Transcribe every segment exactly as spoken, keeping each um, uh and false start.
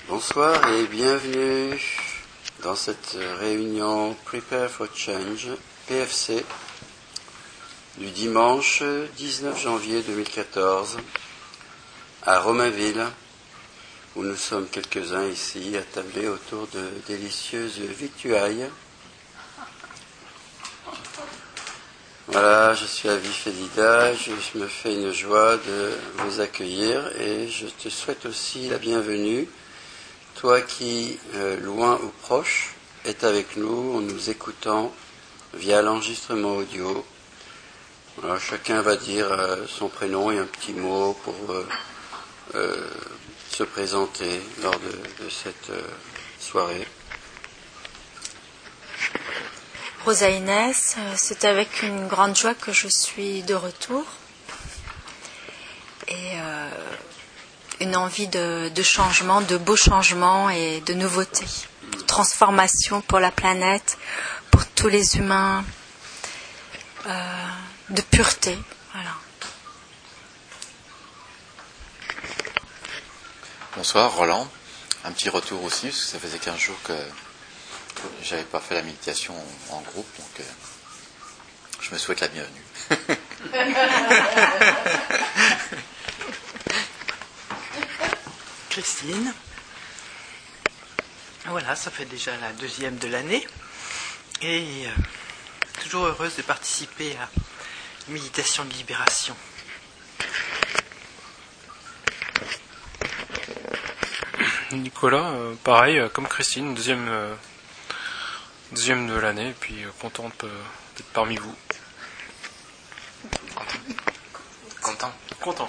Bonsoir et bienvenue dans cette réunion Prepare for Change, P F C, du dimanche dix-neuf janvier deux mille quatorze à Romainville, où nous sommes quelques-uns ici attablés autour de délicieuses victuailles. Voilà, je suis Avi Fedida, je me fais une joie de vous accueillir et je te souhaite aussi la bienvenue, toi qui, euh, loin ou proche, est avec nous en nous écoutant via l'enregistrement audio. Voilà, chacun va dire euh, son prénom et un petit mot pour euh, euh, se présenter lors de, de cette euh, soirée. Rosa Inès, c'est avec une grande joie que je suis de retour et euh, une envie de, de changement, de beaux changements et de nouveautés, de transformation pour la planète, pour tous les humains, euh, de pureté, voilà. Bonsoir Roland, un petit retour aussi, parce que ça faisait quinze jours que j'avais pas fait la méditation en, en groupe, donc euh, je me souhaite la bienvenue. Christine. Voilà, ça fait déjà la deuxième de l'année et euh, toujours heureuse de participer à une méditation de libération. Nicolas, euh, pareil, euh, comme Christine, deuxième, euh, deuxième de l'année, et puis euh, contente euh, d'être parmi vous. Content. Content.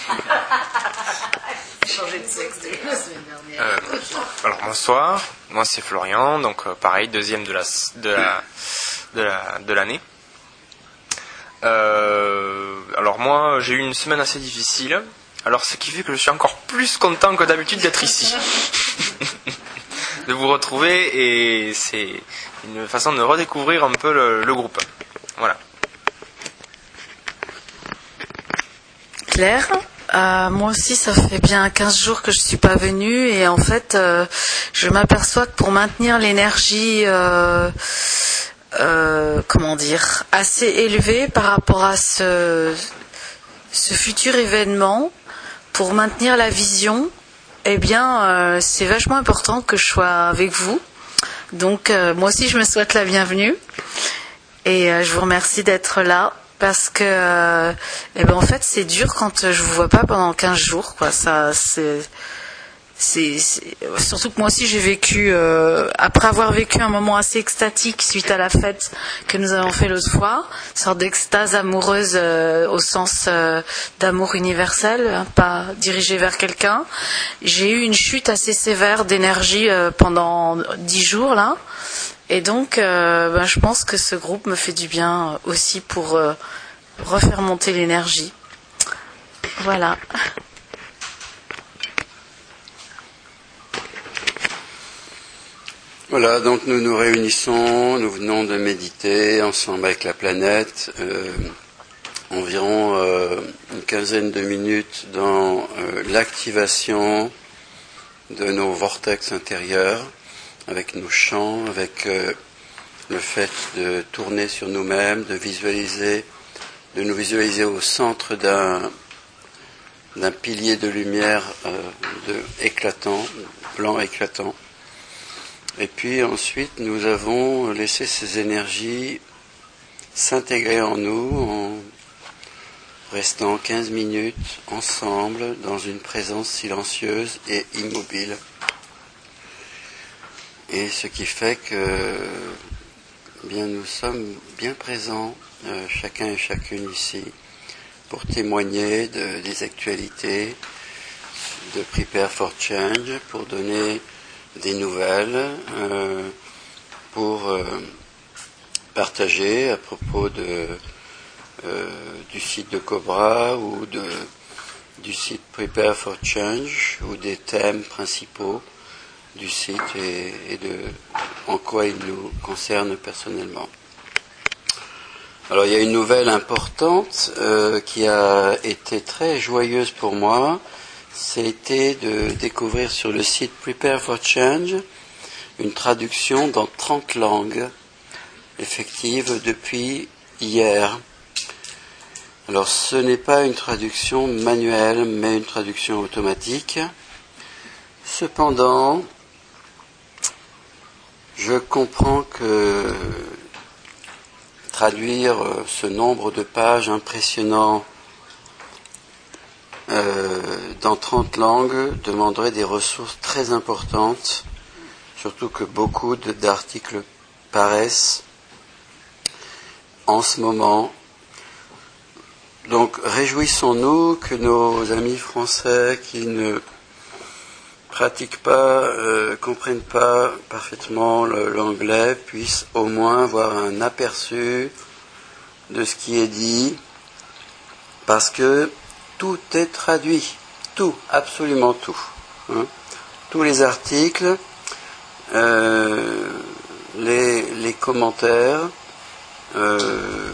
Changer de sexe de la semaine dernière. Euh, alors bonsoir, moi c'est Florian, donc euh, pareil, deuxième de la de la de la de l'année. Euh, alors moi j'ai eu une semaine assez difficile. Alors ce qui fait que je suis encore plus content que d'habitude d'être ici, de vous retrouver, et c'est une façon de redécouvrir un peu le, le groupe. Voilà. Claire, euh, moi aussi ça fait bien quinze jours que je suis pas venue et en fait euh, je m'aperçois que pour maintenir l'énergie euh, euh, comment dire assez élevée par rapport à ce, ce futur événement, pour maintenir la vision, eh bien, euh, c'est vachement important que je sois avec vous. Donc, euh, moi aussi, je me souhaite la bienvenue. Et euh, je vous remercie d'être là. Parce que, euh, eh ben, en fait, c'est dur quand je vous vois pas pendant quinze jours, quoi. Ça, c'est... C'est, c'est, surtout que moi aussi j'ai vécu, euh, après avoir vécu un moment assez extatique suite à la fête que nous avons fait l'autre fois, une sorte d'extase amoureuse euh, au sens euh, d'amour universel, hein, pas dirigé vers quelqu'un. J'ai eu une chute assez sévère d'énergie euh, pendant dix jours là, et donc euh, ben, je pense que ce groupe me fait du bien aussi pour euh, refaire monter l'énergie. Voilà. Voilà, donc nous nous réunissons, nous venons de méditer ensemble avec la planète, euh, environ euh, une quinzaine de minutes dans euh, l'activation de nos vortex intérieurs, avec nos chants, avec euh, le fait de tourner sur nous-mêmes, de visualiser, de nous visualiser au centre d'un, d'un pilier de lumière euh, de éclatant, blanc éclatant. Et puis ensuite, nous avons laissé ces énergies s'intégrer en nous en restant quinze minutes ensemble dans une présence silencieuse et immobile. Et ce qui fait que eh bien, nous sommes bien présents, euh, chacun et chacune ici, pour témoigner de, des actualités de Prepare for Change, pour donner des nouvelles, euh, pour euh, partager à propos de, euh, du site de Cobra ou de, du site Prepare for Change, ou des thèmes principaux du site et, et de en quoi il nous concerne personnellement. Alors il y a une nouvelle importante euh, qui a été très joyeuse pour moi, c'était de découvrir sur le site Prepare for Change une traduction dans trente langues effectives depuis hier. Alors ce n'est pas une traduction manuelle, mais une traduction automatique. Cependant, je comprends que traduire ce nombre de pages impressionnant euh, dans trente langues demanderait des ressources très importantes, surtout que beaucoup de, d'articles paraissent en ce moment. Donc réjouissons-nous que nos amis français qui ne pratiquent pas, euh, comprennent pas parfaitement le, l'anglais, puissent au moins avoir un aperçu de ce qui est dit, parce que tout est traduit, tout, absolument tout. Hein. Tous les articles, euh, les, les commentaires, euh,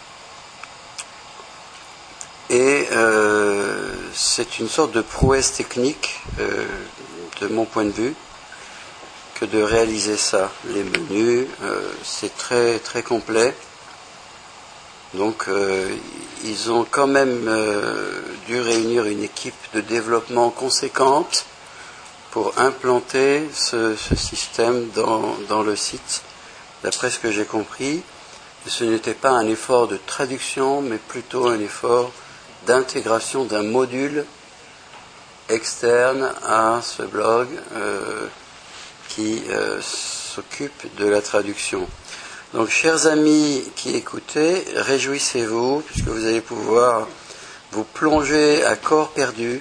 et euh, c'est une sorte de prouesse technique, euh, de mon point de vue, que de réaliser ça. Les menus, euh, c'est très très complet. Donc euh, ils ont quand même euh, dû réunir une équipe de développement conséquente pour implanter ce, ce système dans, dans le site, d'après ce que j'ai compris. Et ce n'était pas un effort de traduction, mais plutôt un effort d'intégration d'un module externe à ce blog euh, qui euh, s'occupe de la traduction. Donc, chers amis qui écoutez, réjouissez-vous, puisque vous allez pouvoir vous plonger à corps perdu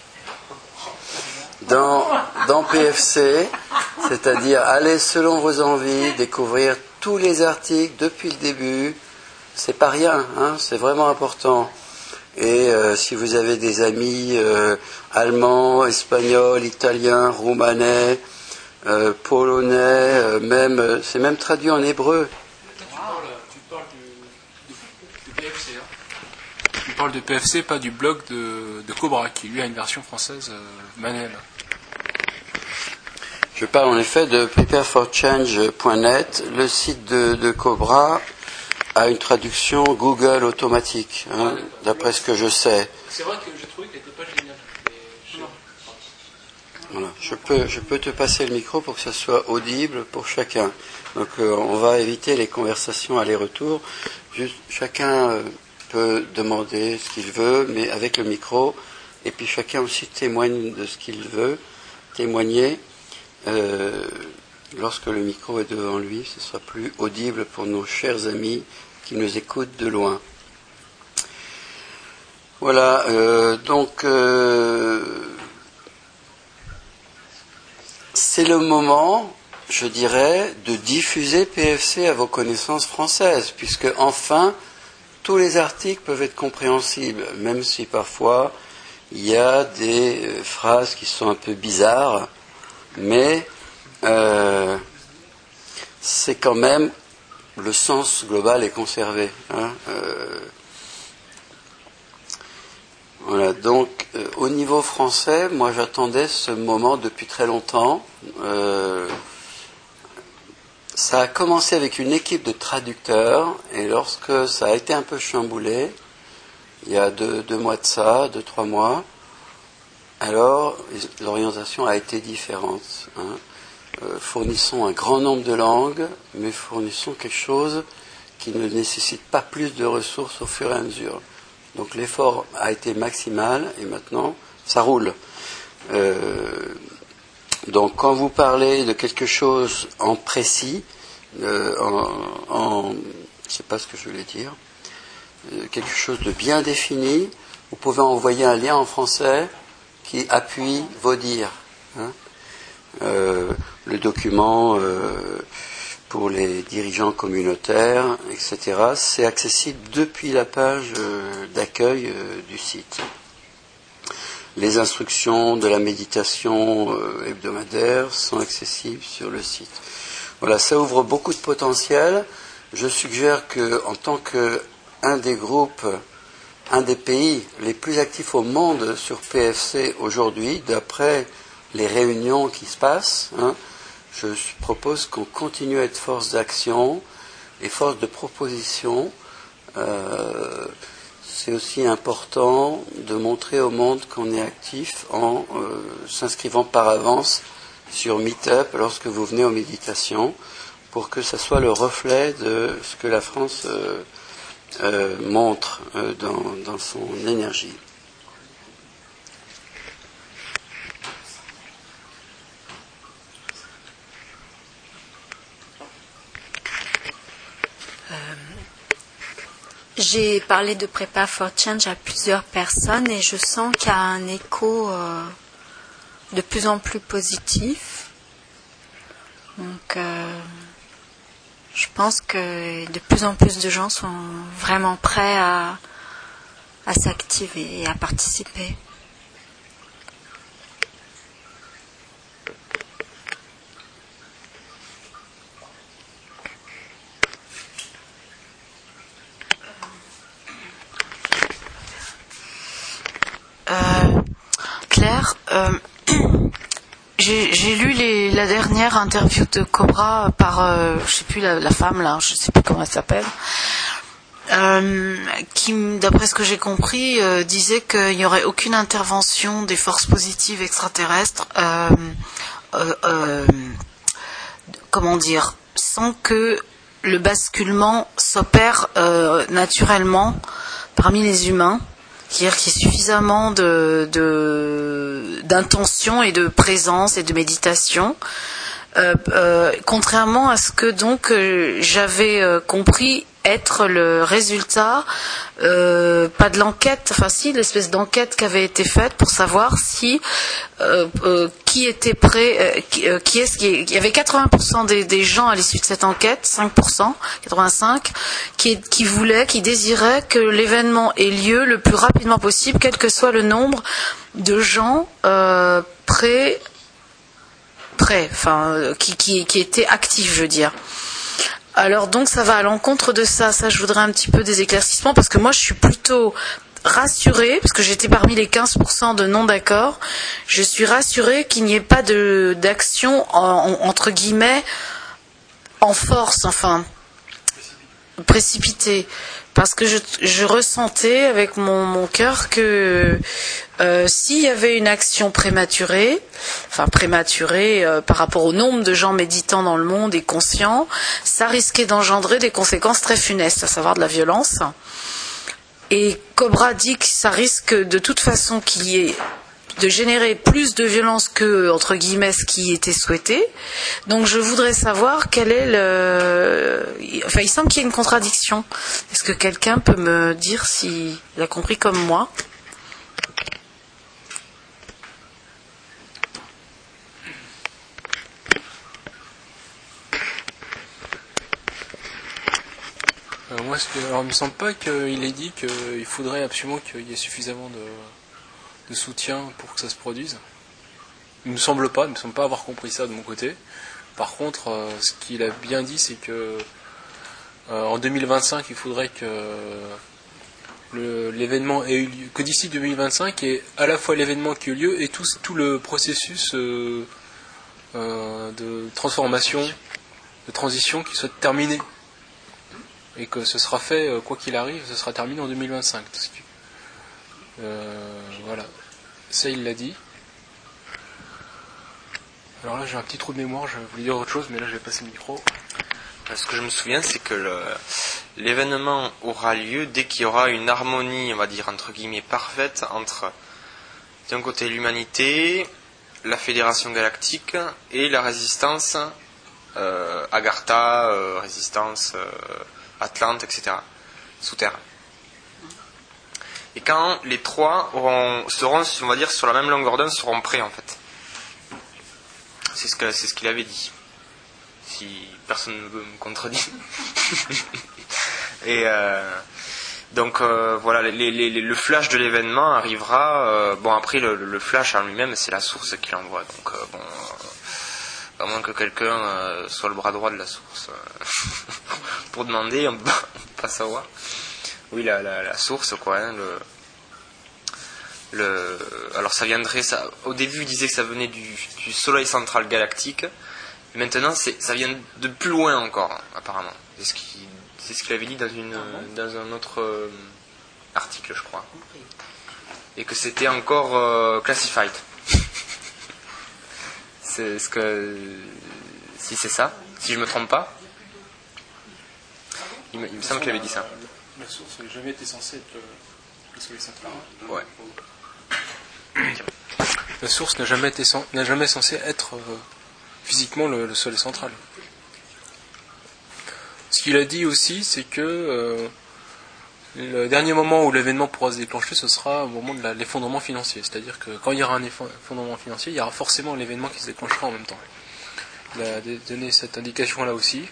dans, dans P F C, c'est-à-dire aller selon vos envies, découvrir tous les articles depuis le début. C'est pas rien, hein, c'est vraiment important. Et euh, si vous avez des amis euh, allemands, espagnols, italiens, roumanais, euh, polonais, euh, même, euh, c'est même traduit en hébreu. Tu parles, tu parles de, de, de P F C, hein. Tu parles de P F C, pas du blog de, de Cobra, qui lui a une version française euh, manuelle. Je parle en effet de prepare for change point net, le site de, de Cobra a une traduction Google automatique, hein, ouais, d'après ce que je sais. C'est vrai que j'ai trouvé qu'elle n'était pas géniale. Je... Voilà. Je peux, je peux te passer le micro pour que ça soit audible pour chacun. Donc euh, on va éviter les conversations aller-retour. Juste, chacun euh, peut demander ce qu'il veut, mais avec le micro. Et puis chacun aussi témoigne de ce qu'il veut témoigner. Euh, lorsque le micro est devant lui, ce sera plus audible pour nos chers amis qui nous écoutent de loin. Voilà, euh, donc euh, c'est le moment, je dirais, de diffuser P F C à vos connaissances françaises, puisque enfin tous les articles peuvent être compréhensibles, même si parfois il y a des euh, phrases qui sont un peu bizarres, mais euh, c'est quand même le sens global est conservé. Hein, euh, voilà, donc euh, au niveau français, moi j'attendais ce moment depuis très longtemps. Euh, ça a commencé avec une équipe de traducteurs, et lorsque ça a été un peu chamboulé, il y a deux, deux mois de ça, deux, trois mois, alors l'orientation a été différente. Hein. Euh, fournissons un grand nombre de langues, mais fournissons quelque chose qui ne nécessite pas plus de ressources au fur et à mesure. Donc l'effort a été maximal et maintenant ça roule. Euh, donc quand vous parlez de quelque chose en précis, euh, en, en, je ne sais pas ce que je voulais dire, euh, quelque chose de bien défini, vous pouvez envoyer un lien en français qui appuie vos dires. Hein. Euh, le document euh, pour les dirigeants communautaires, et cetera, c'est accessible depuis la page euh, d'accueil euh, du site. Les instructions de la méditation euh, hebdomadaire sont accessibles sur le site. Voilà, ça ouvre beaucoup de potentiel. Je suggère que, en tant qu'un des groupes un des pays les plus actifs au monde sur P F C aujourd'hui, d'après les réunions qui se passent. Hein, je propose qu'on continue à être force d'action et force de proposition. Euh, c'est aussi important de montrer au monde qu'on est actif en euh, s'inscrivant par avance sur Meetup lorsque vous venez aux méditations, pour que ça soit le reflet de ce que la France euh, euh, montre euh, dans, dans son énergie. J'ai parlé de Prepare for Change à plusieurs personnes et je sens qu'il y a un écho euh, de plus en plus positif. Donc, euh, je pense que de plus en plus de gens sont vraiment prêts à, à s'activer et à participer. Euh, Claire, euh, j'ai, j'ai lu les, la dernière interview de Cobra par, euh, je sais plus la, la femme là, je sais plus comment elle s'appelle, euh, qui, d'après ce que j'ai compris, euh, disait qu'il n'y aurait aucune intervention des forces positives extraterrestres, euh, euh, euh, comment dire, sans que le basculement s'opère euh, naturellement parmi les humains. C'est-à-dire qu'il y ait suffisamment de, de, d'intention et de présence et de méditation, euh, euh, contrairement à ce que donc euh, j'avais euh, compris être le résultat, euh, pas de l'enquête, enfin si, l'espèce d'enquête qui avait été faite pour savoir si euh, euh, qui était prêt, euh, qui, euh, qui est-ce qui est, il y avait quatre-vingts pour cent des, des gens à l'issue de cette enquête, cinq pour cent, quatre-vingt-cinq, qui, qui voulaient, qui désiraient que l'événement ait lieu le plus rapidement possible, quel que soit le nombre de gens euh, prêts, prêts, enfin qui, qui, qui étaient actifs, je veux dire. Alors donc ça va à l'encontre de ça, ça je voudrais un petit peu des éclaircissements parce que moi je suis plutôt rassurée, parce que j'étais parmi les quinze pour cent de non d'accord, je suis rassurée qu'il n'y ait pas de, d'action en, entre guillemets en force, enfin précipitée, parce que je, je ressentais avec mon, mon cœur que euh, s'il y avait une action prématurée, enfin prématurée euh, par rapport au nombre de gens méditants dans le monde et conscients, ça risquait d'engendrer des conséquences très funestes, à savoir de la violence. Et Cobra dit que ça risque de toute façon qu'il y ait de générer plus de violence que, entre guillemets, ce qui était souhaité. Donc je voudrais savoir quel est le... Enfin, il semble qu'il y ait une contradiction. Est-ce que quelqu'un peut me dire s'il a compris comme moi ? Euh, moi, ce que, alors, il ne me semble pas qu'il ait dit qu'il faudrait absolument qu'il y ait suffisamment de, de soutien pour que ça se produise. Il ne me semble pas, il ne me semble pas avoir compris ça de mon côté. Par contre, euh, ce qu'il a bien dit, c'est que euh, en deux mille vingt-cinq, il faudrait que le, l'événement ait eu lieu, que d'ici deux mille vingt-cinq, il y ait à la fois l'événement qui a eu lieu et tout, tout le processus euh, euh, de transformation, de transition qui soit terminé. Et que ce sera fait, quoi qu'il arrive, ce sera terminé en deux mille vingt-cinq. Euh, voilà. Ça, il l'a dit. Alors là, j'ai un petit trou de mémoire, je voulais dire autre chose, mais là, je vais passer le micro. Ce que je me souviens, c'est que le, l'événement aura lieu dès qu'il y aura une harmonie, on va dire, entre guillemets, parfaite entre, d'un côté, l'humanité, la Fédération Galactique et la résistance, euh, Agartha, euh, résistance... Euh, Atlante, et cetera, sous terre. Et quand les trois auront, seront, on va dire, sur la même longueur d'onde, seront prêts, en fait. C'est ce que, c'est ce qu'il avait dit. Si personne ne me contredit. Et euh, donc euh, voilà, les, les, les, le flash de l'événement arrivera. Euh, bon, après le, le flash en lui-même, c'est la source qui l'envoie. Donc euh, bon. Euh, à moins que quelqu'un euh, soit le bras droit de la source euh, pour demander, on ne peut pas savoir. oui, la, la, la source, quoi. Hein, le, le, alors ça viendrait, ça, au début, il disait que ça venait du, du Soleil central galactique. Maintenant, c'est, ça vient de plus loin encore, hein, apparemment. C'est ce qu'il, c'est ce qu'il avait dit dans une, dans un autre euh, article, je crois. Et que c'était encore euh, classified. C'est ce que, si c'est ça, si je me trompe pas, il me, il me semble qu'il avait dit ça. La source n'a jamais été censée être le Soleil central. Ouais. La source n'a jamais été n'a jamais censé être euh, physiquement le, le Soleil central. Ce qu'il a dit aussi, c'est que euh, le dernier moment où l'événement pourra se déclencher, ce sera au moment de la, l'effondrement financier. C'est-à-dire que quand il y aura un effondrement financier, il y aura forcément l'événement qui se déclenchera en même temps. Il a donné cette indication-là aussi.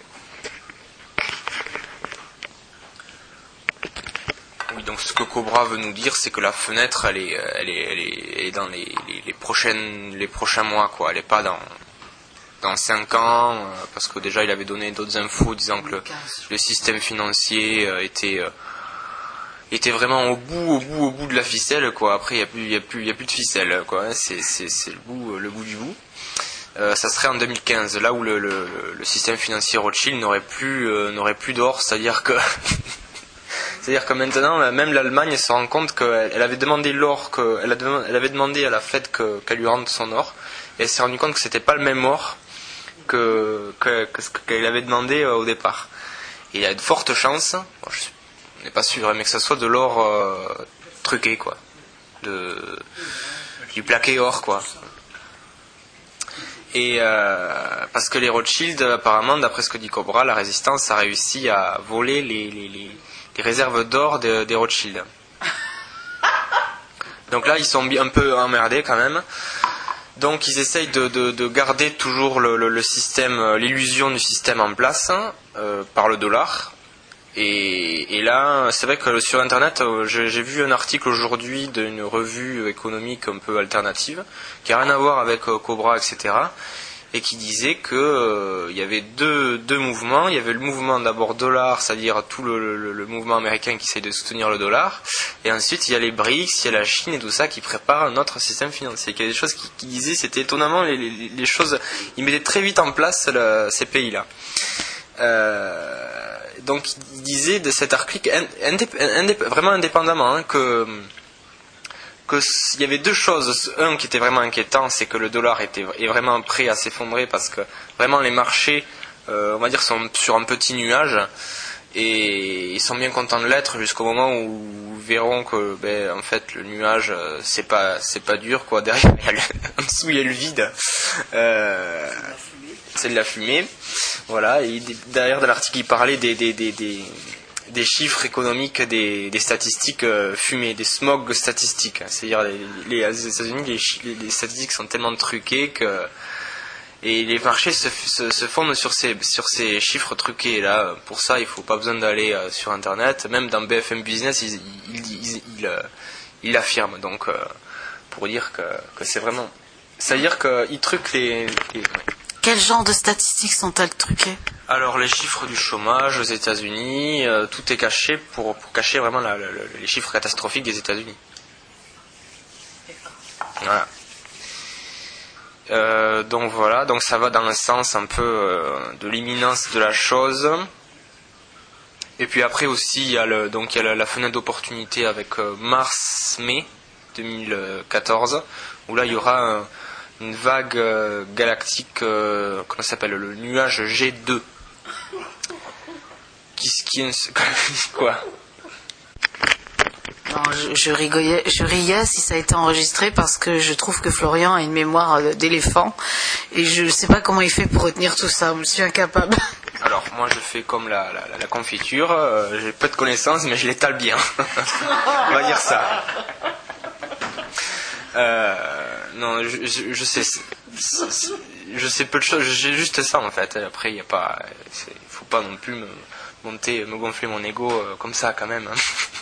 Oui, donc ce que Cobra veut nous dire, c'est que la fenêtre, elle est, elle est, elle est, elle est dans les, les, les, prochaines, les prochains mois, quoi. Elle n'est pas dans, dans cinq ans, euh, parce que déjà il avait donné d'autres infos disant que le, le système financier euh, était, euh, était vraiment au bout, au bout, au bout de la ficelle, quoi. Après, il n'y a plus, il y a plus, il y a plus de ficelle, quoi. Hein. C'est, c'est, c'est le bout, le bout du bout. Euh, ça serait en deux mille quinze, là où le, le, le système financier Rothschild n'aurait plus, euh, n'aurait plus d'or, c'est-à-dire que c'est-à-dire que maintenant, même l'Allemagne se rend compte qu'elle avait demandé l'or, qu'elle elle avait demandé à la Fed que, qu'elle lui rende son or, et elle s'est rendue compte que c'était pas le même or que, que, que ce qu'elle avait demandé au départ. Et il y a de fortes chances, bon, je n'est pas sûr, mais que ce soit de l'or euh, truqué, quoi, de du plaqué or, quoi. Et euh, parce que les Rothschild, apparemment, d'après ce que dit Cobra, la résistance a réussi à voler les, les, les, les réserves d'or de, des Rothschild. Donc là, ils sont un peu emmerdés quand même. Donc ils essayent de, de, de garder toujours le, le, le système, l'illusion du système en place euh, par le dollar. Et, et là, c'est vrai que sur Internet, j'ai, j'ai vu un article aujourd'hui d'une revue économique un peu alternative, qui n'a rien à voir avec Cobra, et cetera, et qui disait que euh, il y avait deux, deux mouvements. Il y avait le mouvement d'abord dollar, c'est-à-dire tout le, le, le mouvement américain qui essaie de soutenir le dollar, et ensuite il y a les B R I C S, il y a la Chine et tout ça qui préparent un autre système financier. Il y a des choses qui, qui disaient, c'était étonnamment les, les, les choses, ils mettaient très vite en place le, ces pays-là. Euh, donc il disait de cet article indép- indép- vraiment indépendamment hein, que qu'il y avait deux choses. Un qui était vraiment inquiétant, c'est que le dollar était, est vraiment prêt à s'effondrer parce que vraiment les marchés euh, on va dire sont sur un petit nuage et ils sont bien contents de l'être jusqu'au moment où ils verront que ben, en fait le nuage c'est pas, c'est pas dur, quoi. Derrière il y a le, en dessous il y a le vide, euh, c'est de la fumée. Voilà, et derrière de l'article, il parlait des, des, des, des, des chiffres économiques, des, des statistiques euh, fumées, des smog statistiques. C'est-à-dire, les, les, les États-Unis, les, les statistiques sont tellement truquées que. Et les marchés se, se, se fondent sur ces, sur ces chiffres truqués. Et là, pour ça, il ne faut pas besoin d'aller euh, sur Internet. Même dans B F M Business, ils il, il, il, il, euh, il l'affirment. Donc, euh, pour dire que, que c'est vraiment. C'est-à-dire qu'ils truquent les. les Quel genre de statistiques sont-elles truquées ? Alors les chiffres du chômage aux États-Unis, euh, tout est caché pour, pour cacher vraiment la, la, la, les chiffres catastrophiques des États-Unis. Voilà. Euh, donc voilà, donc ça va dans le sens un peu euh, de l'imminence de la chose. Et puis après aussi il y a le, donc il y a la, la fenêtre d'opportunité avec euh, mars-mai deux mille quatorze, où là il y aura un une vague euh, galactique, euh, comment ça s'appelle, le nuage G deux. Qui, qui quoi Non, je, je, rigolais, je riais si ça a été enregistré parce que je trouve que Florian a une mémoire d'éléphant et je ne sais pas comment il fait pour retenir tout ça, je suis incapable. Alors moi je fais comme la, la, la confiture, euh, j'ai peu de connaissances mais je l'étale bien. On va dire ça. Euh, non, je, je, je sais, je sais peu de choses. J'ai juste ça en fait. Après, il y a pas, il faut pas non plus me monter, me gonfler mon ego euh, comme ça quand même.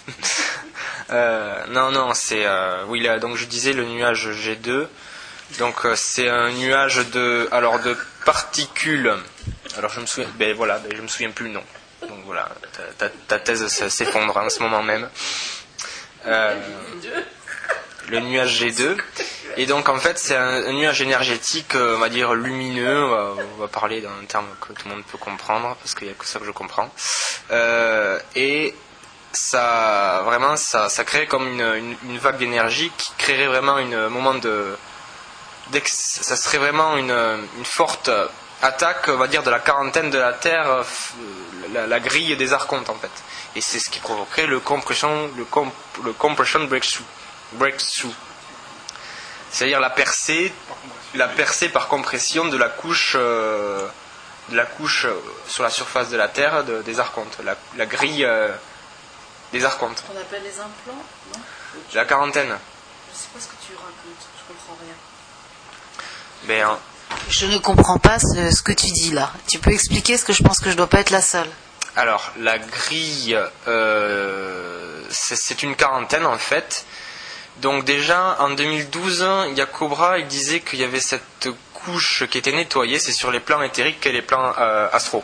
euh, non, non, c'est, euh, oui là. Donc je disais le nuage G deux. Donc euh, c'est un nuage de, alors de particules. Alors je me souviens, ben voilà, ben, je me souviens plus le nom. Donc voilà, ta, ta, ta thèse s'effondre en ce moment même. Euh, le nuage G deux. Et donc en fait c'est un, un nuage énergétique, on va dire lumineux, on va, on va parler d'un terme que tout le monde peut comprendre, parce qu'il n'y a que ça que je comprends. Euh, et ça, vraiment, ça, ça crée comme une, une, une vague d'énergie qui créerait vraiment un moment de... Ça serait vraiment une, une forte attaque, on va dire, de la quarantaine de la Terre, la, la grille des archontes en fait. Et c'est ce qui provoquerait le compression, le, comp, le compression breakthrough. breakthrough. C'est-à-dire la percée, la percée par compression de la couche, euh, de la couche euh, sur la surface de la Terre de, des archontes, la, la grille euh, des archontes. On appelle les implants, non ? La quarantaine. Je sais pas ce que tu racontes, je comprends rien. Ben, hein. Je ne comprends pas ce, ce que tu dis là. Tu peux expliquer, parce que je pense que je dois pas être la seule. Alors, la grille, euh, c'est, c'est une quarantaine en fait. Donc déjà, en deux mille douze, il y a Cobra, il disait qu'il y avait cette couche qui était nettoyée, c'est sur les plans éthériques et les plans euh, astraux.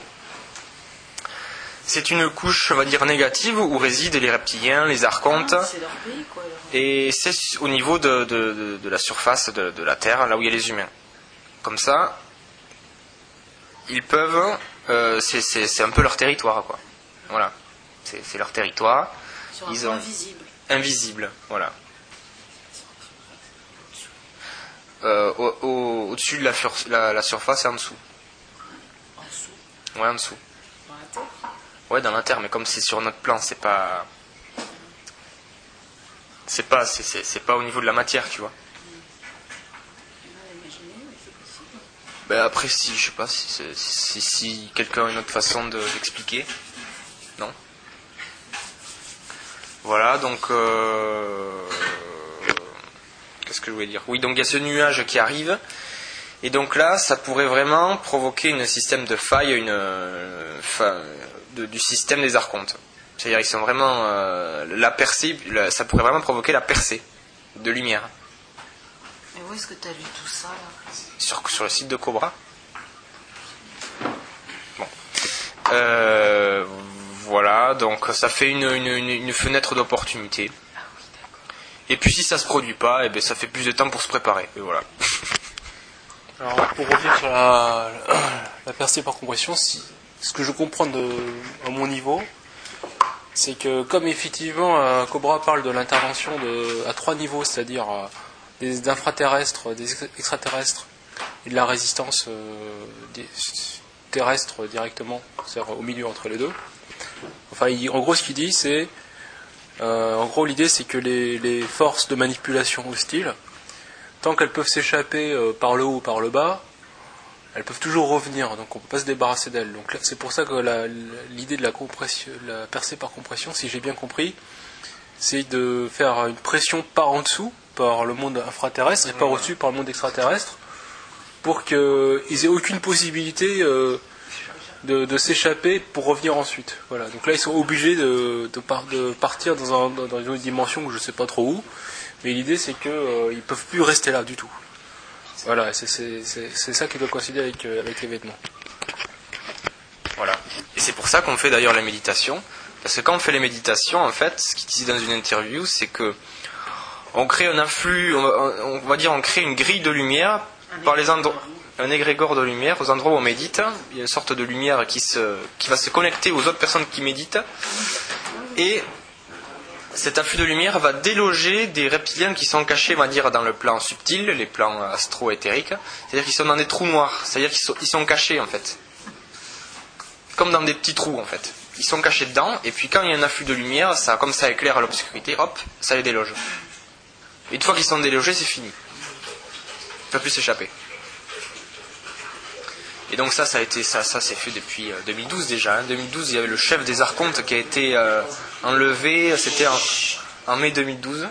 C'est une couche, on va dire, négative, où résident les reptiliens, les archontes. Ah, c'est leur pays, quoi, alors. Et c'est au niveau de, de, de, de la surface de, de la Terre, là où il y a les humains. Comme ça, ils peuvent... Euh, c'est, c'est, c'est un peu leur territoire, quoi. Voilà. C'est, c'est leur territoire. Sur un ils point ont... invisible. Invisible, voilà. Euh, au, au, au-dessus de la, fur, la, la surface et en dessous. En dessous. Ouais, en dessous. Dans la terre. Ouais, dans la Terre, mais comme c'est sur notre plan, c'est pas... C'est pas, c'est, c'est, c'est pas au niveau de la matière, tu vois. Ben après, si, je sais pas, si, si, si quelqu'un a une autre façon de, d'expliquer. Non. Voilà, donc... Euh... Qu'est-ce que je voulais dire ? Oui, donc il y a ce nuage qui arrive. Et donc là, ça pourrait vraiment provoquer un système de faille, une, enfin, de, du système des archontes. C'est-à-dire ils sont vraiment... Euh, la percée, la, ça pourrait vraiment provoquer la percée de lumière. Mais où est-ce que tu as lu tout ça, là ? Sur, sur le site de Cobra. Bon. Euh, voilà, donc ça fait une, une, une, une fenêtre d'opportunité. Et puis si ça se produit pas, eh ben, ça fait plus de temps pour se préparer. Et voilà. Alors pour revenir sur la, la percée par compression, si, ce que je comprends de, à mon niveau, c'est que comme effectivement euh, Cobra parle de l'intervention de, à trois niveaux, c'est-à-dire euh, des infraterrestres, des extraterrestres et de la résistance euh, des, terrestre directement, c'est-à-dire au milieu entre les deux. Enfin, il, en gros, ce qu'il dit, c'est euh, en gros l'idée, c'est que les, les forces de manipulation hostiles, tant qu'elles peuvent s'échapper euh, par le haut ou par le bas, elles peuvent toujours revenir, donc on ne peut pas se débarrasser d'elles. Donc là, c'est pour ça que la, l'idée de la, compression, la percée par compression, si j'ai bien compris, c'est de faire une pression par en dessous, par le monde infraterrestre, et par au-dessus, par le monde extraterrestre, pour qu'ils aient aucune possibilité euh, de, de s'échapper pour revenir ensuite. Voilà. Donc là, ils sont obligés de, de, par, de partir dans, un, dans une autre dimension où je ne sais pas trop où, mais l'idée, c'est qu'ils euh, ne peuvent plus rester là du tout. Voilà, c'est, c'est, c'est, c'est ça qui doit coïncider avec, euh, avec l'événement. Voilà. Et c'est pour ça qu'on fait d'ailleurs la méditation. Parce que quand on fait les méditations, en fait, ce qu'il disait dans une interview, c'est que on crée un afflux, on va, on va dire, on crée une grille de lumière par les endroits, un égrégore de lumière aux endroits où on médite. Il y a une sorte de lumière qui, se, qui va se connecter aux autres personnes qui méditent. Et cet afflux de lumière va déloger des reptiliens qui sont cachés, on va dire, dans le plan subtil, les plans astro-éthériques. C'est-à-dire qu'ils sont dans des trous noirs. C'est-à-dire qu'ils sont, ils sont cachés, en fait. Comme dans des petits trous, en fait. Ils sont cachés dedans, et puis quand il y a un afflux de lumière, ça, comme ça éclaire à l'obscurité, hop, ça les déloge. Et une fois qu'ils sont délogés, c'est fini. Ils ne peuvent plus s'échapper. Et donc ça, ça a été, ça, ça s'est fait depuis deux mille douze déjà. En deux mille douze, il y avait le chef des archontes qui a été euh, enlevé, c'était en, en mai deux mille douze.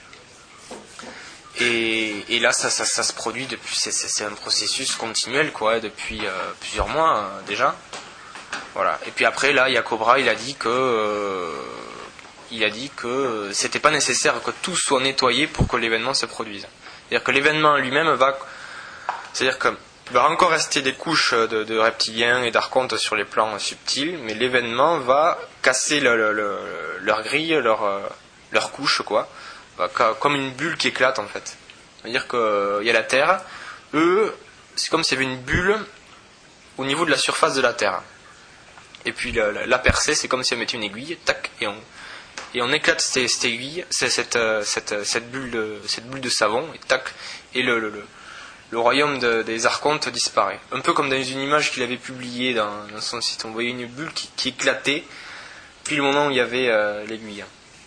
Et, et là, ça, ça, ça se produit depuis, c'est, c'est, c'est un processus continuel, quoi, depuis euh, plusieurs mois euh, déjà. Voilà. Et puis après, là, il y a Cobra, il a dit que, euh, il a dit que c'était pas nécessaire que tout soit nettoyé pour que l'événement se produise. C'est-à-dire que l'événement lui-même va, c'est-à-dire que il va encore rester des couches de, de reptiliens et d'archontes sur les plans subtils, mais l'événement va casser le, le, le, leur grille, leur, leur couche, quoi. Comme une bulle qui éclate, en fait. C'est-à-dire qu'il y a la Terre, eux, c'est comme s'il y avait une bulle au niveau de la surface de la Terre. Et puis la, la, la percée, c'est comme si on mettait une aiguille, tac, et on, et on éclate cette, cette aiguille, cette, cette, cette, cette, bulle de, cette bulle de savon, et tac, et le... le, le le royaume de, des archontes disparaît. Un peu comme dans une image qu'il avait publiée dans, dans son site. On voyait une bulle qui, qui éclatait, puis le moment où il y avait euh, l'aiguille.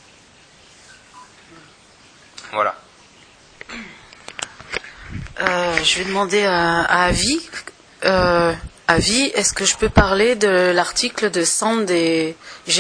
Voilà. Euh, je vais demander à, à Avi. Euh, Avi, est-ce que je peux parler de l'article de Sand et Genaël ?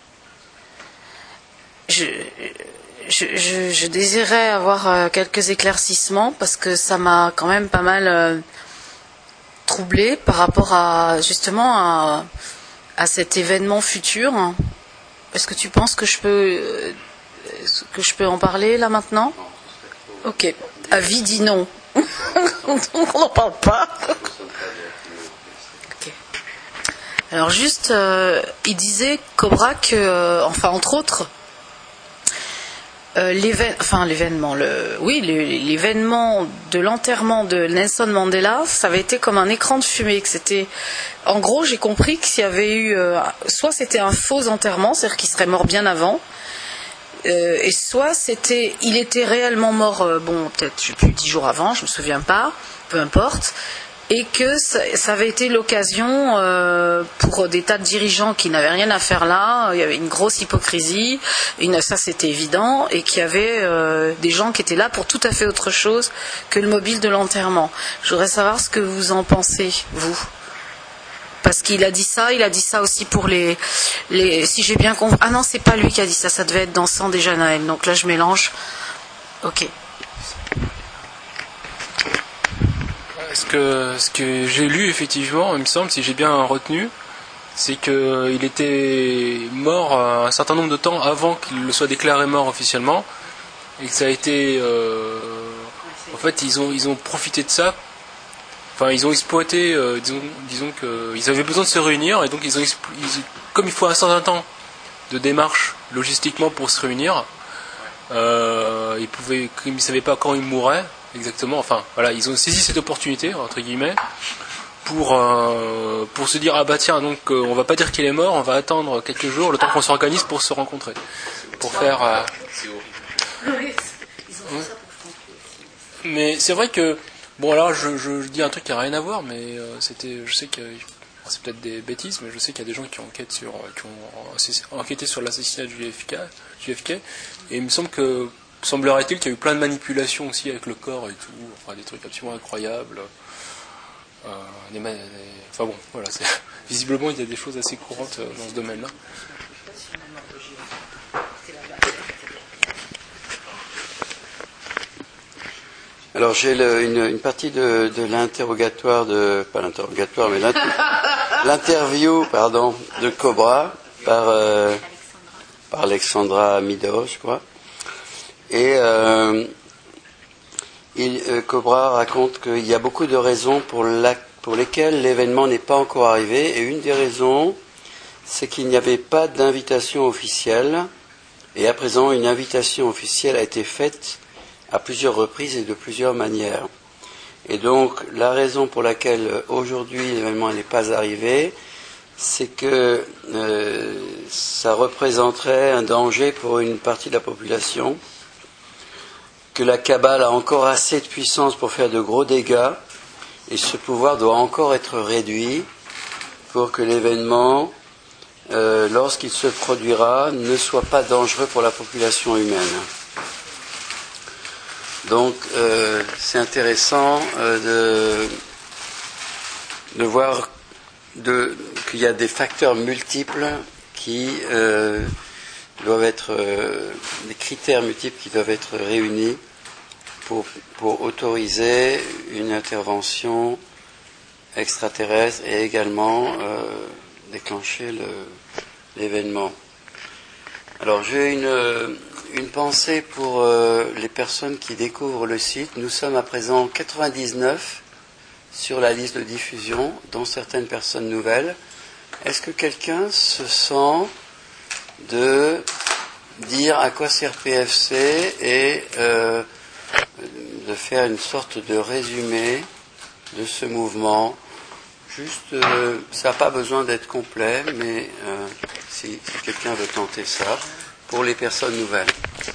Je... Je, je, je désirais avoir euh, quelques éclaircissements parce que ça m'a quand même pas mal euh, troublée par rapport à justement à, à cet événement futur. Est-ce que tu penses que je peux euh, que je peux en parler là maintenant ? Ok. Avis dit non. Donc on n'en parle pas. Okay. Alors juste, euh, il disait Cobra que, euh, enfin entre autres. Euh, l'événement, enfin l'événement, le, oui, l'événement de l'enterrement de Nelson Mandela, ça avait été comme un écran de fumée. Que c'était, en gros, j'ai compris qu'il y avait eu, euh, soit c'était un faux enterrement, c'est-à-dire qu'il serait mort bien avant, euh, et soit c'était, il était réellement mort, euh, bon, peut-être, je sais plus, dix jours avant, je me souviens pas, peu importe. Et que ça, ça avait été l'occasion euh, pour des tas de dirigeants qui n'avaient rien à faire là. Il y avait une grosse hypocrisie, une, ça c'était évident, et qu'il y avait euh, des gens qui étaient là pour tout à fait autre chose que le mobile de l'enterrement. Je voudrais savoir ce que vous en pensez, vous. Parce qu'il a dit ça, il a dit ça aussi pour les... les si j'ai bien compris... Ah non, c'est pas lui qui a dit ça, ça devait être dans Sand et Genaël. Donc là je mélange. Ok. Ce que, ce que j'ai lu, effectivement, il me semble, si j'ai bien retenu, c'est qu'il était mort un certain nombre de temps avant qu'il le soit déclaré mort officiellement, et que ça a été... Euh, en fait, ils ont, ils ont profité de ça, enfin, ils ont exploité, euh, disons, disons qu'ils avaient besoin de se réunir, et donc ils ont, ils, comme il faut un certain temps de démarche logistiquement pour se réunir, euh, ils pouvaient, ils ne savaient pas quand ils mourraient, exactement, enfin voilà, ils ont saisi cette opportunité entre guillemets pour euh, pour se dire ah bah tiens donc euh, on va pas dire qu'il est mort, on va attendre quelques jours le temps qu'on s'organise pour se rencontrer, pour faire. Euh... Mais c'est vrai que bon alors je, je, je dis un truc qui a rien à voir, mais euh, c'était, je sais que c'est peut-être des bêtises, mais je sais qu'il y a des gens qui enquêtent sur qui ont enquêté sur l'assassinat du J F K, J F K, et il me semble que semblerait-il qu'il y a eu plein de manipulations aussi avec le corps et tout, enfin des trucs absolument incroyables. Euh, des man... Enfin bon, voilà, c'est... visiblement il y a des choses assez courantes dans ce domaine-là. Alors j'ai le, une, une partie de, de l'interrogatoire de, pas l'interrogatoire, mais l'inter... l'interview, pardon, de Cobra par euh, par Alexandra Mido, je crois. Et euh, il, euh, Cobra raconte qu'il y a beaucoup de raisons pour, la, pour lesquelles l'événement n'est pas encore arrivé. Et une des raisons, c'est qu'il n'y avait pas d'invitation officielle. Et à présent, une invitation officielle a été faite à plusieurs reprises et de plusieurs manières. Et donc, la raison pour laquelle aujourd'hui l'événement n'est pas arrivé, c'est que euh, ça représenterait un danger pour une partie de la population, que la Kabbale a encore assez de puissance pour faire de gros dégâts, et ce pouvoir doit encore être réduit pour que l'événement, euh, lorsqu'il se produira, ne soit pas dangereux pour la population humaine. Donc euh, c'est intéressant euh, de, de voir de, qu'il y a des facteurs multiples qui euh, doivent être euh, des critères multiples qui doivent être réunis pour, pour autoriser une intervention extraterrestre et également euh, déclencher le, l'événement. Alors j'ai une, une pensée pour euh, les personnes qui découvrent le site. Nous sommes à présent quatre-vingt-dix-neuf sur la liste de diffusion, dont certaines personnes nouvelles. Est-ce que quelqu'un se sent de dire à quoi sert P F C et euh, de faire une sorte de résumé de ce mouvement? Juste, euh, ça n'a pas besoin d'être complet, mais euh, si, si quelqu'un veut tenter ça, pour les personnes nouvelles.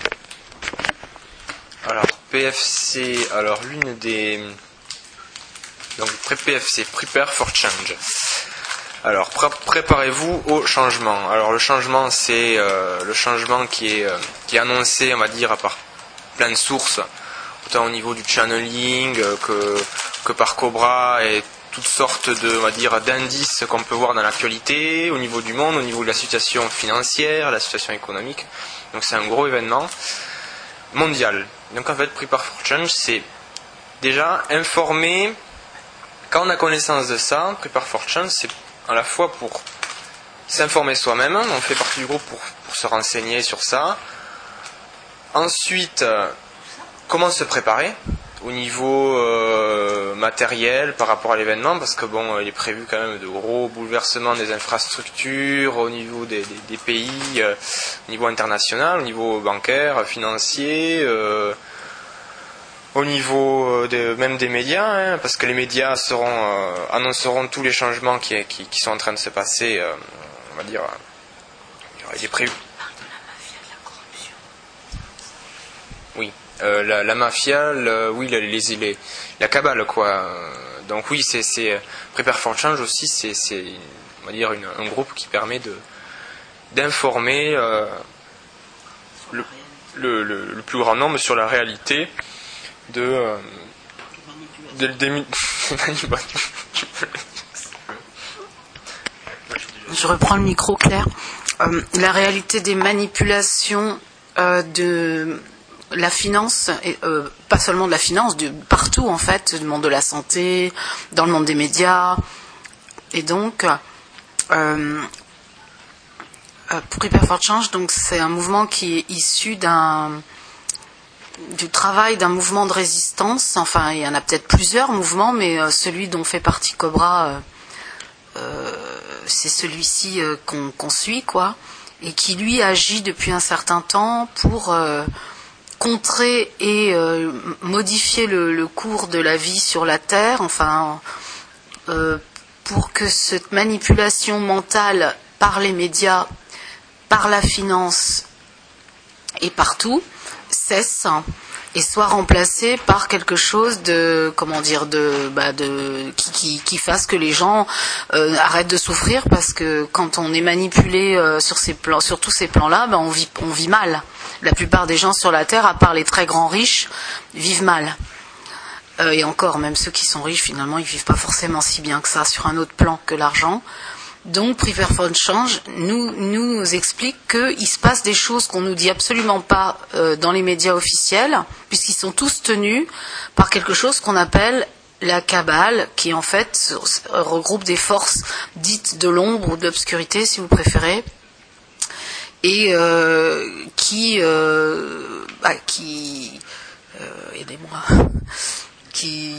Alors, P F C, alors l'une des... Donc, P F C, Prepare for Change. Alors, pré- préparez-vous au changement. Alors, le changement, c'est euh, le changement qui est, euh, qui est annoncé, on va dire, par plein de sources, autant au niveau du channeling euh, que, que par Cobra et toutes sortes de, on va dire, d'indices qu'on peut voir dans l'actualité, au niveau du monde, au niveau de la situation financière, la situation économique. Donc, c'est un gros événement mondial. Donc, en fait, Prepare for Change, c'est déjà informer. Quand on a connaissance de ça, Prepare for Change, c'est à la fois pour s'informer soi-même, on fait partie du groupe pour, pour se renseigner sur ça. Ensuite, euh, comment se préparer au niveau euh, matériel par rapport à l'événement, parce que bon, il est prévu quand même de gros bouleversements des infrastructures au niveau des, des, des pays, euh, au niveau international, au niveau bancaire, financier, euh, au niveau de, même des médias, hein, parce que les médias seront, euh, annonceront tous les changements qui, qui, qui sont en train de se passer, euh, on va dire, euh, il est prévu. Oui, euh, la, la mafia, le, oui, les, les, les, la cabale, quoi. Donc oui, c'est, c'est Prepare for Change aussi, c'est, c'est on va dire une, un groupe qui permet de d'informer euh, le, le, le, le plus grand nombre sur la réalité de, euh, de, de, de Je reprends le micro, Claire. Euh, la réalité des manipulations euh, de la finance, et, euh, pas seulement de la finance, de partout en fait, du monde de la santé, dans le monde des médias. Et donc, euh, euh, Prepare for Change, donc c'est un mouvement qui est issu d'un du travail d'un mouvement de résistance. Enfin, il y en a peut-être plusieurs mouvements, mais euh, celui dont fait partie Cobra, euh, euh, c'est celui-ci euh, qu'on, qu'on suit, quoi, et qui lui agit depuis un certain temps pour euh, contrer et euh, modifier le, le cours de la vie sur la Terre, enfin, euh, pour que cette manipulation mentale par les médias, par la finance et partout cesse et soit remplacée par quelque chose de, comment dire, de, bah de qui, qui, qui fasse que les gens euh, arrêtent de souffrir, parce que quand on est manipulé euh, sur ces plans, sur tous ces plans-là, bah on vit, on vit mal. La plupart des gens sur la Terre, à part les très grands riches, vivent mal. Euh, et encore, même ceux qui sont riches, finalement, ils vivent pas forcément si bien que ça sur un autre plan que l'argent. Donc, Prepare for Change nous, nous explique qu'il se passe des choses qu'on ne nous dit absolument pas euh, dans les médias officiels, puisqu'ils sont tous tenus par quelque chose qu'on appelle la cabale, qui en fait regroupe des forces dites de l'ombre ou de l'obscurité, si vous préférez, et euh, qui, euh, bah, qui, euh, aidez-moi, qui...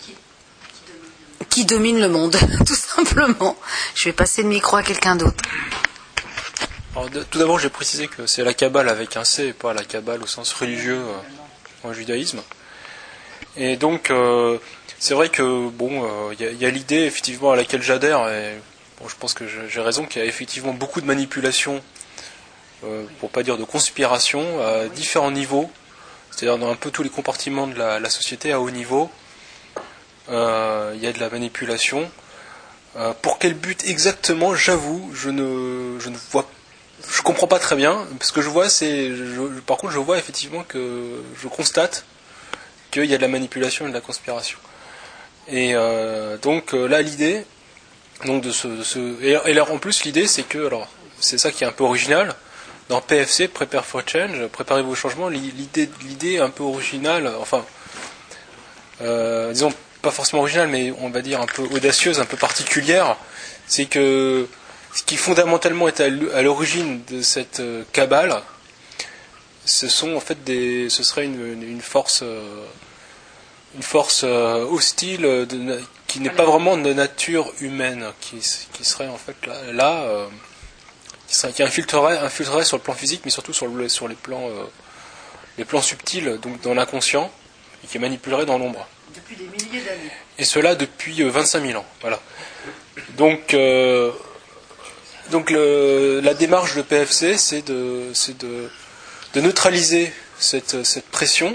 qui domine le monde, tout simplement. Je vais passer le micro à quelqu'un d'autre. Alors, de, tout d'abord, j'ai précisé que c'est la Kabbale avec un C et pas la Kabbale au sens religieux euh, en judaïsme. Et donc, euh, c'est vrai que bon, il euh, y, y a l'idée effectivement à laquelle j'adhère, et bon, je pense que j'ai raison, qu'il y a effectivement beaucoup de manipulation, euh, pour pas dire de conspiration, à différents niveaux, c'est-à-dire dans un peu tous les compartiments de la, la société à haut niveau. Il euh, y a de la manipulation. Euh, pour quel but exactement, j'avoue, je ne, je ne vois, je comprends pas très bien. Ce que je vois, c'est, je, par contre, je vois effectivement que je constate qu'il y a de la manipulation et de la conspiration. Et euh, donc euh, là, l'idée, donc de ce, de ce et, et là, en plus, l'idée, c'est que, alors, c'est ça qui est un peu original. Dans P F C, Prepare for Change, préparez-vous au changement. L'idée, l'idée un peu originale, enfin, euh, disons. Pas forcément originale, mais on va dire un peu audacieuse, un peu particulière, c'est que ce qui fondamentalement est à l'origine de cette cabale, ce sont en fait des, ce serait une, une force, une force hostile de, qui n'est pas vraiment de nature humaine, qui, qui serait en fait là, là euh, qui, serait, qui infiltrerait, infiltrerait sur le plan physique, mais surtout sur, le, sur les plans, euh, les plans subtils, donc dans l'inconscient, et qui manipulerait dans l'ombre. Depuis des milliers d'années. Et cela depuis euh, vingt-cinq mille ans. Voilà. Donc, euh, donc le, la démarche de P F C, c'est de, c'est de, de neutraliser cette, cette pression.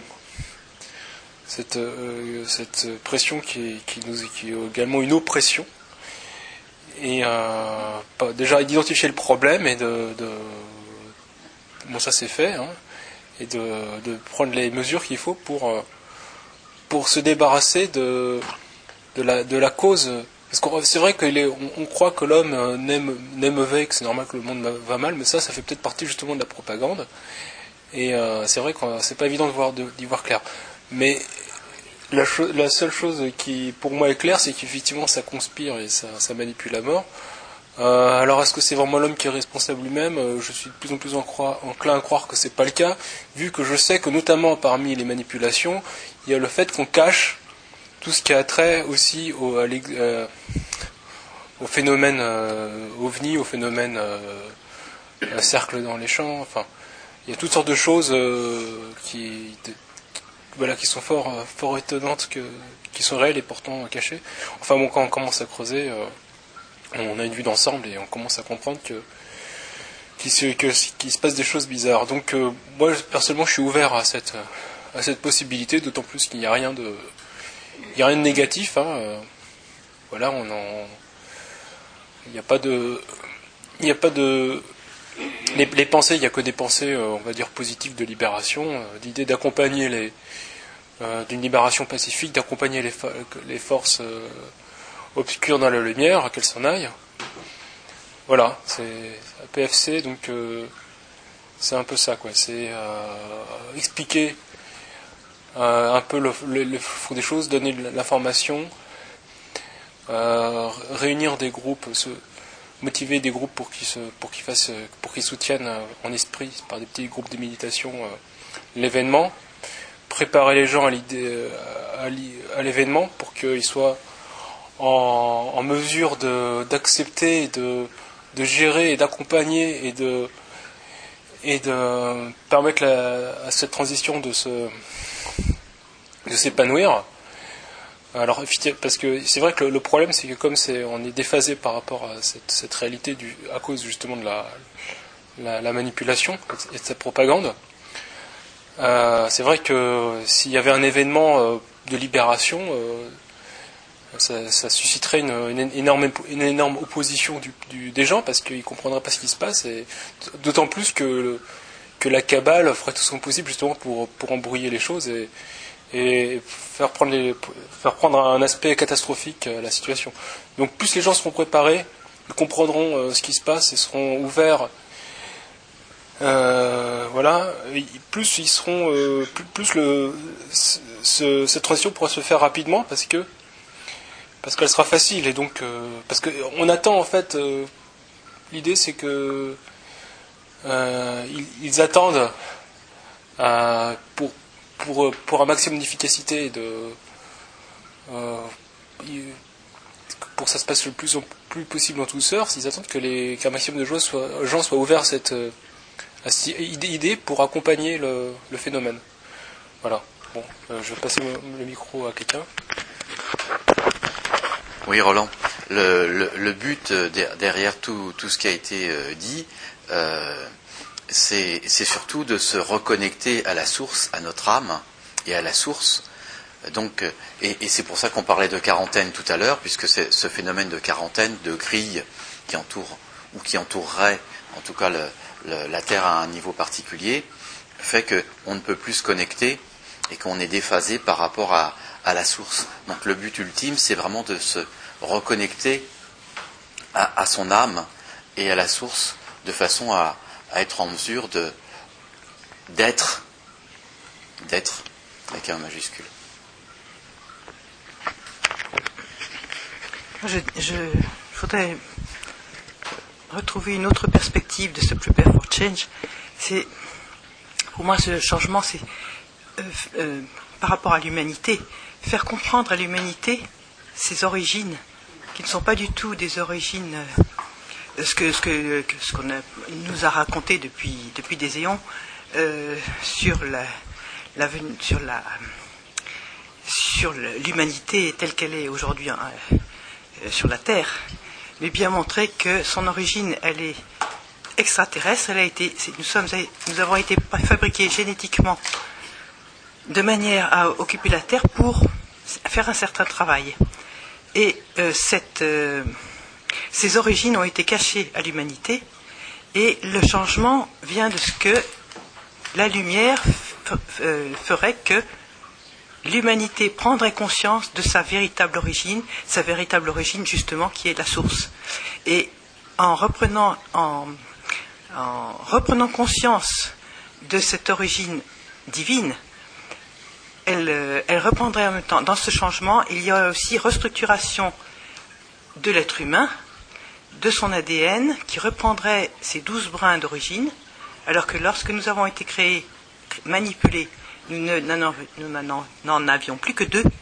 Cette, euh, cette pression qui, qui, nous, qui est également une oppression, et euh, déjà d'identifier le problème et de, de bon ça c'est fait, hein, et de, de prendre les mesures qu'il faut pour, pour se débarrasser de, de, la, de la cause, parce que c'est vrai qu'on on croit que l'homme naît, naît mauvais, que c'est normal que le monde va mal, mais ça ça fait peut-être partie justement de la propagande, et euh, c'est vrai que c'est pas évident de voir, de, d'y voir clair. Mais la, cho- la seule chose qui, pour moi, est claire, c'est qu'effectivement, ça conspire et ça, ça manipule la mort. Euh, alors, est-ce que c'est vraiment l'homme qui est responsable lui-même ? euh, Je suis de plus en plus en croire, enclin à croire que c'est pas le cas, vu que je sais que, notamment parmi les manipulations, il y a le fait qu'on cache tout ce qui a trait aussi au, à euh, au phénomène euh, ovni, au phénomène euh, cercle dans les champs. Enfin, il y a toutes sortes de choses euh, qui... De, Voilà, qui sont fort, fort étonnantes, que, qui sont réelles et pourtant cachées. Enfin bon, quand on commence à creuser, euh, on a une vue d'ensemble et on commence à comprendre que qu'il se, que, qu'il se passe des choses bizarres. Donc euh, moi personnellement, je suis ouvert à cette, à cette possibilité, d'autant plus qu'il n'y a rien de, il n'y a rien de négatif. Hein, euh, voilà, on en, il n'y a pas de, il n'y a pas de Les, les pensées, il n'y a que des pensées, euh, on va dire, positives de libération. Euh, l'idée d'accompagner les, euh, d'une libération pacifique, d'accompagner les, fa- les forces euh, obscures dans la lumière, qu'elles s'en aillent. Voilà, c'est P F C, donc euh, c'est un peu ça, quoi. C'est euh, expliquer euh, un peu le, le, le fond des choses, donner de l'information, euh, réunir des groupes, se, motiver des groupes pour qu'ils, se, pour qu'ils, fassent, pour qu'ils soutiennent en esprit, par des petits groupes de méditation, euh, l'événement, préparer les gens à, l'idée, à, à l'événement pour qu'ils soient en, en mesure de, d'accepter, de, de gérer et d'accompagner et de, et de permettre la, à cette transition de, se, de s'épanouir. Alors, parce que c'est vrai que le, le problème, c'est que comme c'est, on est déphasé par rapport à cette, cette réalité du, à cause justement de la, la, la manipulation et de cette propagande, euh, c'est vrai que s'il y avait un événement euh, de libération, euh, ça, ça susciterait une, une, énorme, une énorme opposition du, du, des gens parce qu'ils ne comprendraient pas ce qui se passe, et d'autant plus que, que la cabale ferait tout son possible justement pour, pour embrouiller les choses et et faire prendre, les, faire prendre un aspect catastrophique à la situation. Donc plus les gens seront préparés, ils comprendront euh, ce qui se passe et seront ouverts, euh, voilà, plus ils seront, euh, plus, plus le, ce, cette transition pourra se faire rapidement parce que parce qu'elle sera facile et donc euh, parce que on attend en fait, euh, l'idée c'est que euh, ils, ils attendent euh, pour Pour, pour un maximum d'efficacité et de, euh, pour que ça se passe le plus, plus possible en douceur, s'ils attendent que les, qu'un maximum de gens soient, gens soient ouverts à cette, à cette idée pour accompagner le, le phénomène. Voilà. Bon, euh, je vais passer le, le micro à quelqu'un. Oui, Roland. Le, le, le but derrière tout, tout ce qui a été dit, euh, C'est, c'est surtout de se reconnecter à la source, à notre âme et à la source. Donc, et, et c'est pour ça qu'on parlait de quarantaine tout à l'heure, puisque c'est ce phénomène de quarantaine, de grille qui entoure ou qui entourerait, en tout cas, le, le, la Terre à un niveau particulier, fait qu'on ne peut plus se connecter et qu'on est déphasé par rapport à, à la source. Donc, le but ultime, c'est vraiment de se reconnecter à, à son âme et à la source, de façon à à être en mesure de, d'être, d'être, avec un majuscule. Je, je voudrais retrouver une autre perspective de ce Prepare for Change. C'est, pour moi, ce changement, c'est euh, euh, par rapport à l'humanité, faire comprendre à l'humanité ces origines, qui ne sont pas du tout des origines, euh, ce que ce que, que ce qu'on a, nous a raconté depuis depuis des éons euh, sur la, la sur la sur l'humanité telle qu'elle est aujourd'hui hein, euh, sur la Terre, mais bien montrer que son origine, elle est extraterrestre. Elle a été, nous sommes, nous avons été fabriqués génétiquement de manière à occuper la Terre pour faire un certain travail. Et euh, cette, euh, ces origines ont été cachées à l'humanité, et le changement vient de ce que la lumière f- f- ferait que l'humanité prendrait conscience de sa véritable origine, sa véritable origine justement qui est la source. Et en reprenant, en, en reprenant conscience de cette origine divine, elle, elle reprendrait en même temps, dans ce changement, il y a aussi restructuration de l'être humain, de son A D N, qui reprendrait ces douze brins d'origine, alors que lorsque nous avons été créés, manipulés, nous n'en avions plus que deux.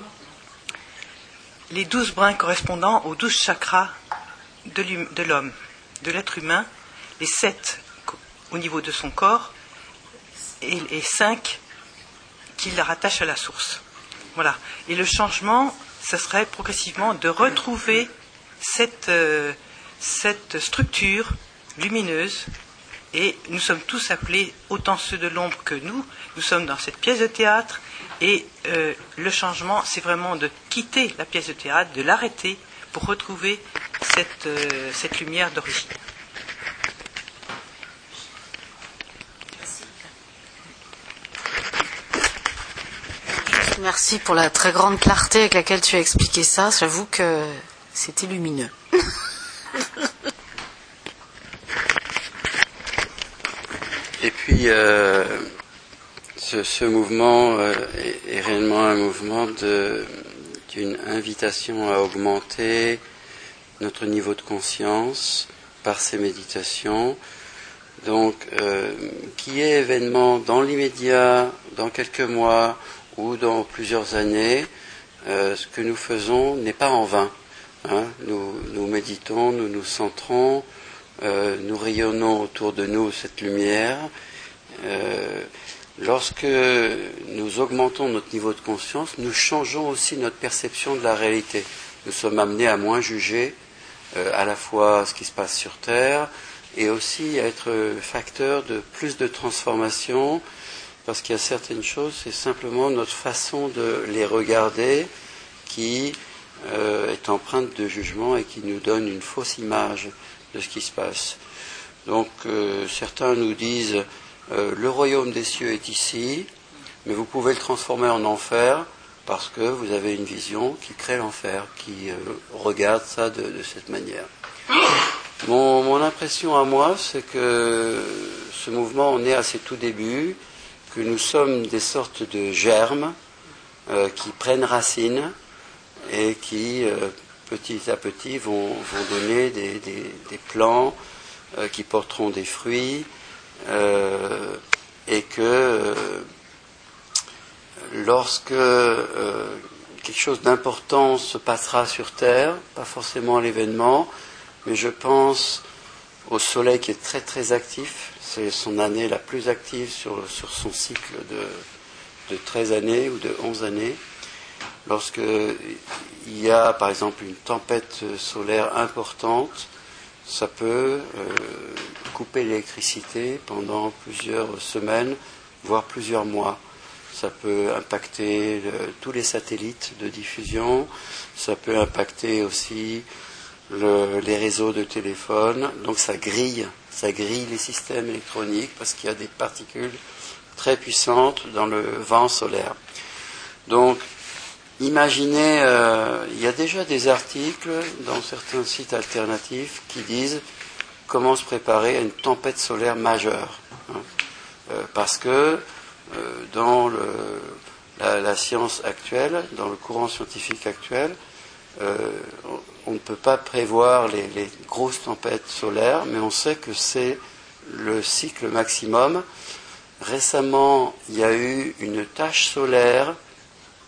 Les douze brins correspondant aux douze chakras de l'homme, de l'être humain, les sept au niveau de son corps et les cinq qui la rattachent à la source. Voilà. Et le changement, ce serait progressivement de retrouver cette, euh, cette structure lumineuse. Et nous sommes tous appelés, autant ceux de l'ombre que nous, nous sommes dans cette pièce de théâtre, et euh, le changement, c'est vraiment de quitter la pièce de théâtre, de l'arrêter, pour retrouver cette, euh, cette lumière d'origine. Merci pour la très grande clarté avec laquelle tu as expliqué ça. J'avoue que c'était lumineux. Et puis, euh, ce, ce mouvement euh, est, est réellement un mouvement de, d'une invitation à augmenter notre niveau de conscience par ces méditations. Donc, euh, qui est événement dans l'immédiat, dans quelques mois ou dans plusieurs années, euh, ce que nous faisons n'est pas en vain. Hein. Nous, nous méditons, nous nous centrons, euh, nous rayonnons autour de nous cette lumière. Euh, lorsque nous augmentons notre niveau de conscience, nous changeons aussi notre perception de la réalité. Nous sommes amenés à moins juger euh, à la fois ce qui se passe sur Terre et aussi à être facteur de plus de transformation, parce qu'il y a certaines choses, c'est simplement notre façon de les regarder qui euh, est empreinte de jugement et qui nous donne une fausse image de ce qui se passe. Donc euh, certains nous disent euh, le royaume des cieux est ici, mais vous pouvez le transformer en enfer parce que vous avez une vision qui crée l'enfer, qui euh, regarde ça de, de cette manière. Mon, mon impression à moi, c'est que ce mouvement en est à ses tout débuts, que nous sommes des sortes de germes euh, qui prennent racine et qui, euh, petit à petit, vont, vont donner des, des, des plants euh, qui porteront des fruits euh, et que euh, lorsque euh, quelque chose d'important se passera sur Terre, pas forcément l'événement, mais je pense au Soleil qui est très très actif, c'est son année la plus active sur, sur son cycle de, de treize années ou de onze années. Lorsque il y a par exemple une tempête solaire importante, ça peut euh, couper l'électricité pendant plusieurs semaines, voire plusieurs mois. Ça peut impacter le, tous les satellites de diffusion, ça peut impacter aussi le, les réseaux de téléphone, donc ça grille, ça grille les systèmes électroniques parce qu'il y a des particules très puissantes dans le vent solaire. Donc, imaginez, euh, il y a déjà des articles dans certains sites alternatifs qui disent comment se préparer à une tempête solaire majeure, hein, euh, parce que euh, dans le, la, la science actuelle, dans le courant scientifique actuel, euh, on ne peut pas prévoir les, les grosses tempêtes solaires, mais on sait que c'est le cycle maximum. Récemment, il y a eu une tache solaire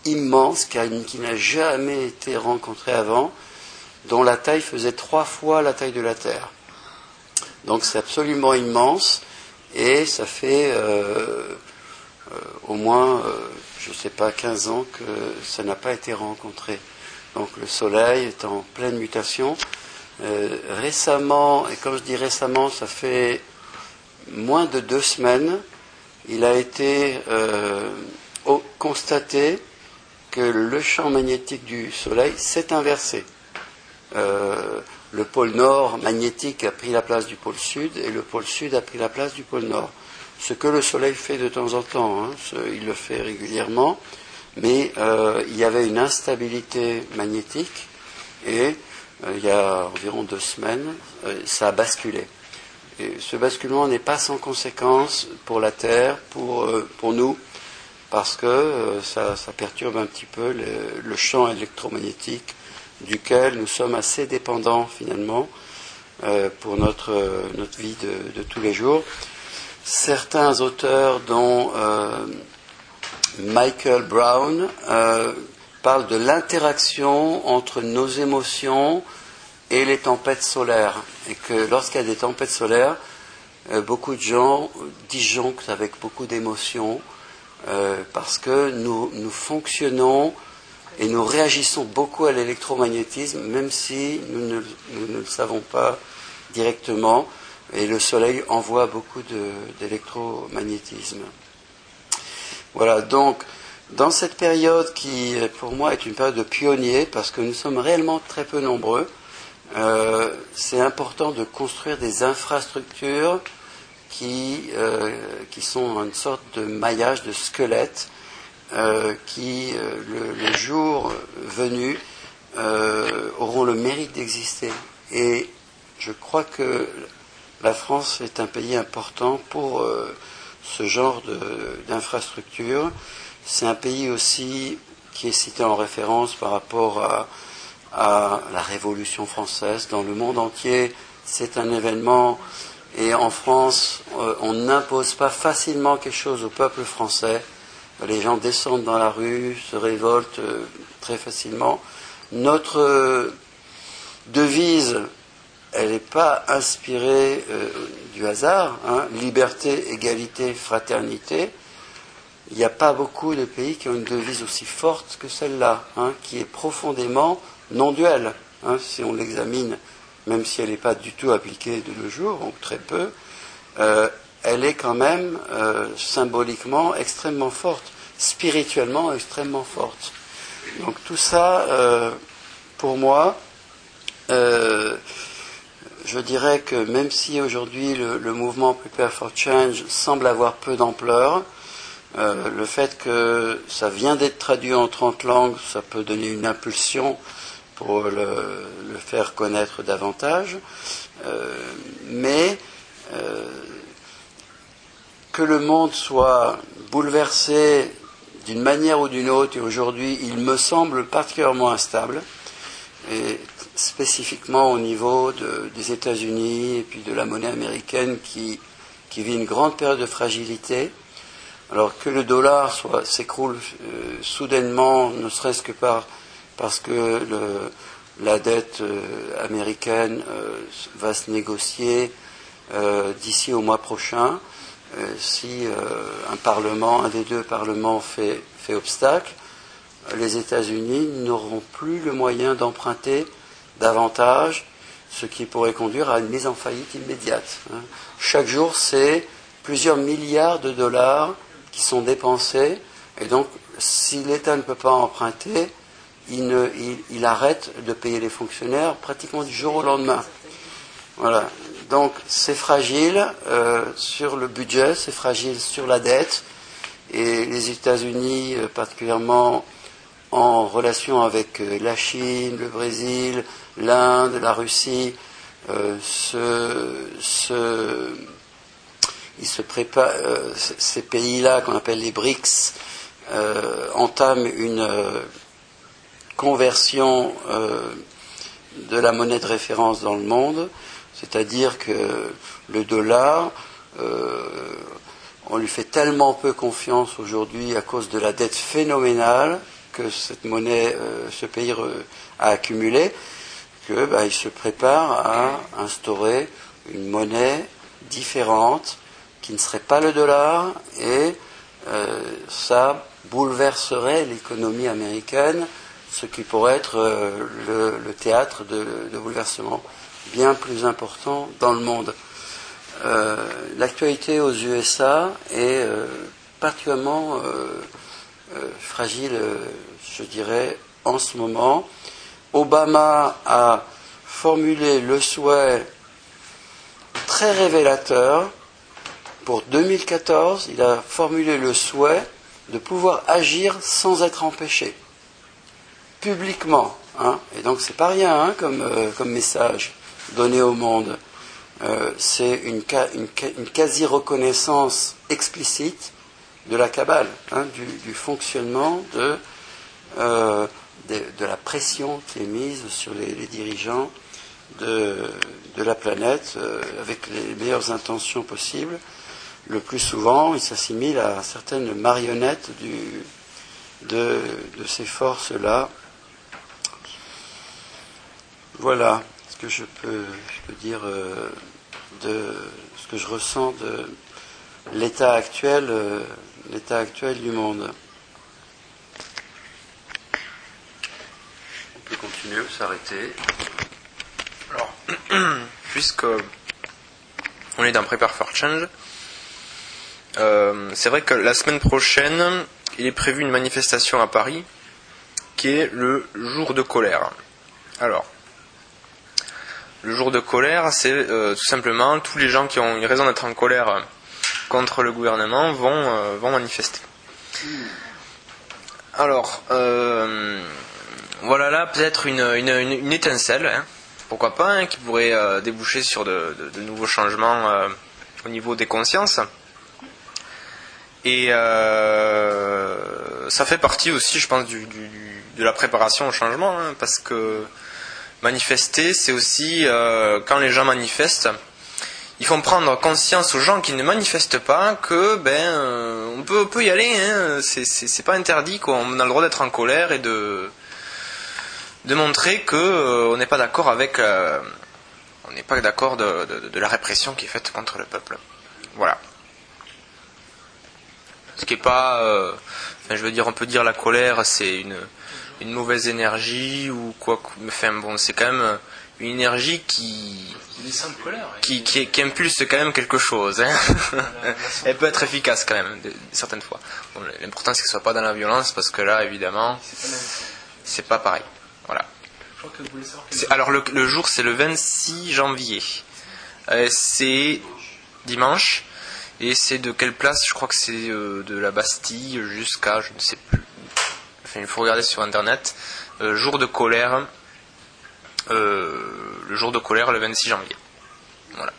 immense qui n'a jamais été rencontré avant, dont la taille faisait trois fois la taille de la Terre. Donc c'est absolument immense et ça fait euh, euh, au moins, euh, je ne sais pas, quinze ans que ça n'a pas été rencontré. Donc le Soleil est en pleine mutation. Euh, récemment, et quand je dis récemment, ça fait moins de deux semaines, il a été euh, au, constaté que le champ magnétique du Soleil s'est inversé. Euh, le pôle nord magnétique a pris la place du pôle sud et le pôle sud a pris la place du pôle nord. Ce que le Soleil fait de temps en temps, hein, ce, il le fait régulièrement, mais euh, il y avait une instabilité magnétique et euh, il y a environ deux semaines, euh, ça a basculé. Et ce basculement n'est pas sans conséquence pour la Terre, pour, euh, pour nous, parce que euh, ça, ça perturbe un petit peu le, le champ électromagnétique duquel nous sommes assez dépendants finalement euh, pour notre, euh, notre vie de, de tous les jours. Certains auteurs, dont euh, Michael Brown, euh, parlent de l'interaction entre nos émotions et les tempêtes solaires, et que lorsqu'il y a des tempêtes solaires, euh, beaucoup de gens disjonctent avec beaucoup d'émotions, euh, parce que nous, nous fonctionnons et nous réagissons beaucoup à l'électromagnétisme, même si nous ne, nous ne le savons pas directement, et le Soleil envoie beaucoup de, d'électromagnétisme. Voilà, donc, dans cette période qui, pour moi, est une période de pionnier, parce que nous sommes réellement très peu nombreux, euh, c'est important de construire des infrastructures qui, euh, qui sont une sorte de maillage, de squelette, euh, qui, euh, le, le jour venu, euh, auront le mérite d'exister. Et je crois que la France est un pays important pour euh, ce genre de, d'infrastructure. C'est un pays aussi qui est cité en référence par rapport à, à la Révolution française. Dans le monde entier, c'est un événement. Et en France, euh, on n'impose pas facilement quelque chose au peuple français. Les gens descendent dans la rue, se révoltent euh, très facilement. Notre euh, devise, elle n'est pas inspirée euh, du hasard, hein, liberté, égalité, fraternité. Il n'y a pas beaucoup de pays qui ont une devise aussi forte que celle-là, hein, qui est profondément non-duelle, hein, si on l'examine, même si elle n'est pas du tout appliquée de nos jours, ou très peu, euh, elle est quand même euh, symboliquement extrêmement forte, spirituellement extrêmement forte. Donc tout ça, euh, pour moi, euh, je dirais que même si aujourd'hui le, le mouvement Prepare for Change semble avoir peu d'ampleur, euh, le fait que ça vient d'être traduit en trente langues, ça peut donner une impulsion pour le, le faire connaître davantage. Euh, mais euh, que le monde soit bouleversé d'une manière ou d'une autre, et aujourd'hui il me semble particulièrement instable, et spécifiquement au niveau de, des États-Unis et puis de la monnaie américaine qui, qui vit une grande période de fragilité. Alors que le dollar soit, s'écroule euh, soudainement, ne serait-ce que par, parce que le, la dette euh, américaine euh, va se négocier euh, d'ici au mois prochain, euh, si euh, un parlement, un des deux parlements fait, fait obstacle, les États-Unis n'auront plus le moyen d'emprunter davantage, ce qui pourrait conduire à une mise en faillite immédiate. Hein. Chaque jour, c'est plusieurs milliards de dollars qui sont dépensés, et donc, si l'État ne peut pas emprunter, il, ne, il, il arrête de payer les fonctionnaires pratiquement du jour au lendemain. Voilà. Donc, c'est fragile euh, sur le budget, c'est fragile sur la dette, et les États-Unis, euh, particulièrement en relation avec euh, la Chine, le Brésil, l'Inde, la Russie, euh, se, se, ils se préparent, euh, ces pays-là qu'on appelle les BRICS euh, entament une euh, conversion euh, de la monnaie de référence dans le monde, c'est-à-dire que le dollar, euh, on lui fait tellement peu confiance aujourd'hui à cause de la dette phénoménale que cette monnaie, euh, ce pays re, a accumulé, que bah, il se prépare à instaurer une monnaie différente qui ne serait pas le dollar, et euh, ça bouleverserait l'économie américaine, ce qui pourrait être euh, le, le théâtre de, de bouleversements bien plus importants dans le monde. Euh, l'actualité aux U S A est euh, particulièrement euh, euh, fragile, euh, je dirais, en ce moment. Obama a formulé le souhait très révélateur. Pour deux mille quatorze, il a formulé le souhait de pouvoir agir sans être empêché, publiquement. Hein. Et donc c'est pas rien hein, comme, euh, comme message donné au monde. Euh, c'est une, une, une quasi-reconnaissance explicite de la cabale, hein, du, du fonctionnement de, euh, de, de la pression qui est mise sur les, les dirigeants de, de la planète, euh, avec les meilleures intentions possibles. Le plus souvent, ils s'assimilent à certaines marionnettes du, de, de ces forces-là. Voilà ce que je peux, je peux dire euh, de ce que je ressens de l'état actuel, euh, l'état actuel du monde. On peut continuer ou s'arrêter. Alors, puisque on est dans Prepare for Change, euh, c'est vrai que la semaine prochaine, il est prévu une manifestation à Paris qui est le jour de colère. Alors, le jour de colère, c'est euh, tout simplement tous les gens qui ont une raison d'être en colère contre le gouvernement vont, euh, vont manifester. Alors, euh, voilà là peut-être une, une, une, une étincelle, hein, pourquoi pas, hein, qui pourrait euh, déboucher sur de, de, de nouveaux changements euh, au niveau des consciences. Et euh, ça fait partie aussi, je pense, du, du, de la préparation au changement, hein, parce que manifester, c'est aussi, euh, quand les gens manifestent, ils font prendre conscience aux gens qui ne manifestent pas que ben euh, on peut, on peut y aller, hein, c'est, c'est, c'est pas interdit, quoi. On a le droit d'être en colère et de, de montrer que euh, on n'est pas d'accord avec, euh, on n'est pas d'accord de, de, de la répression qui est faite contre le peuple. Voilà. Ce qui est pas, euh, enfin, je veux dire, on peut dire la colère, c'est une une mauvaise énergie ou quoi, enfin bon, c'est quand même une énergie qui qui, qui, qui impulse quand même quelque chose, hein. Elle peut être efficace quand même certaines fois. Bon, l'important c'est que ce soit pas dans la violence, parce que là évidemment c'est pas pareil. Voilà. C'est, alors le, le jour c'est le vingt-six janvier, euh, c'est dimanche, et c'est de quelle place? Je crois que c'est euh, de la Bastille jusqu'à, je ne sais plus. Enfin, il faut regarder sur internet. Euh, jour de colère. Euh, le jour de colère, le vingt-six janvier. Voilà.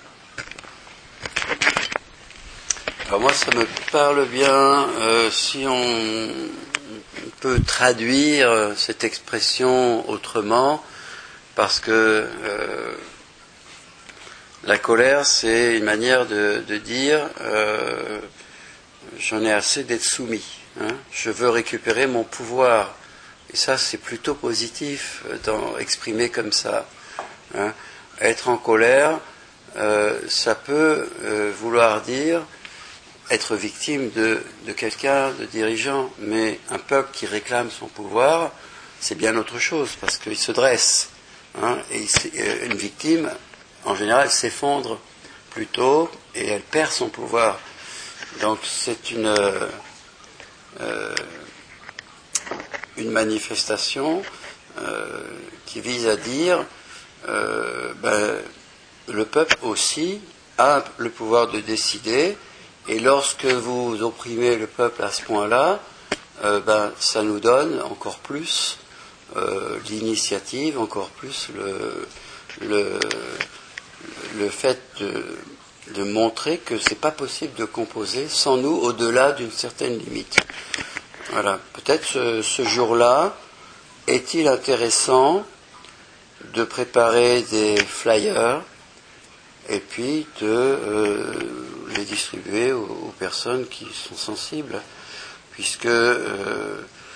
Alors moi, ça me parle bien. Euh, si on peut traduire cette expression autrement, parce que euh, la colère, c'est une manière de, de dire euh, j'en ai assez d'être soumis. Hein, je veux récupérer mon pouvoir. Et ça, c'est plutôt positif d'en exprimer comme ça. Hein. Être en colère, euh, ça peut euh, vouloir dire être victime de, de quelqu'un, de dirigeant. Mais un peuple qui réclame son pouvoir, c'est bien autre chose, parce qu'il se dresse. Hein, et euh, une victime, en général, s'effondre plutôt et elle perd son pouvoir. Donc c'est une... Euh, Euh, une manifestation euh, qui vise à dire euh, ben, le peuple aussi a le pouvoir de décider, et lorsque vous opprimez le peuple à ce point-là, euh, ben, ça nous donne encore plus euh, l'initiative, encore plus le, le, le fait de, de montrer que c'est pas possible de composer sans nous au-delà d'une certaine limite. Voilà. Peut-être ce, ce jour-là, est-il intéressant de préparer des flyers et puis de euh, les distribuer aux, aux personnes qui sont sensibles, puisque euh,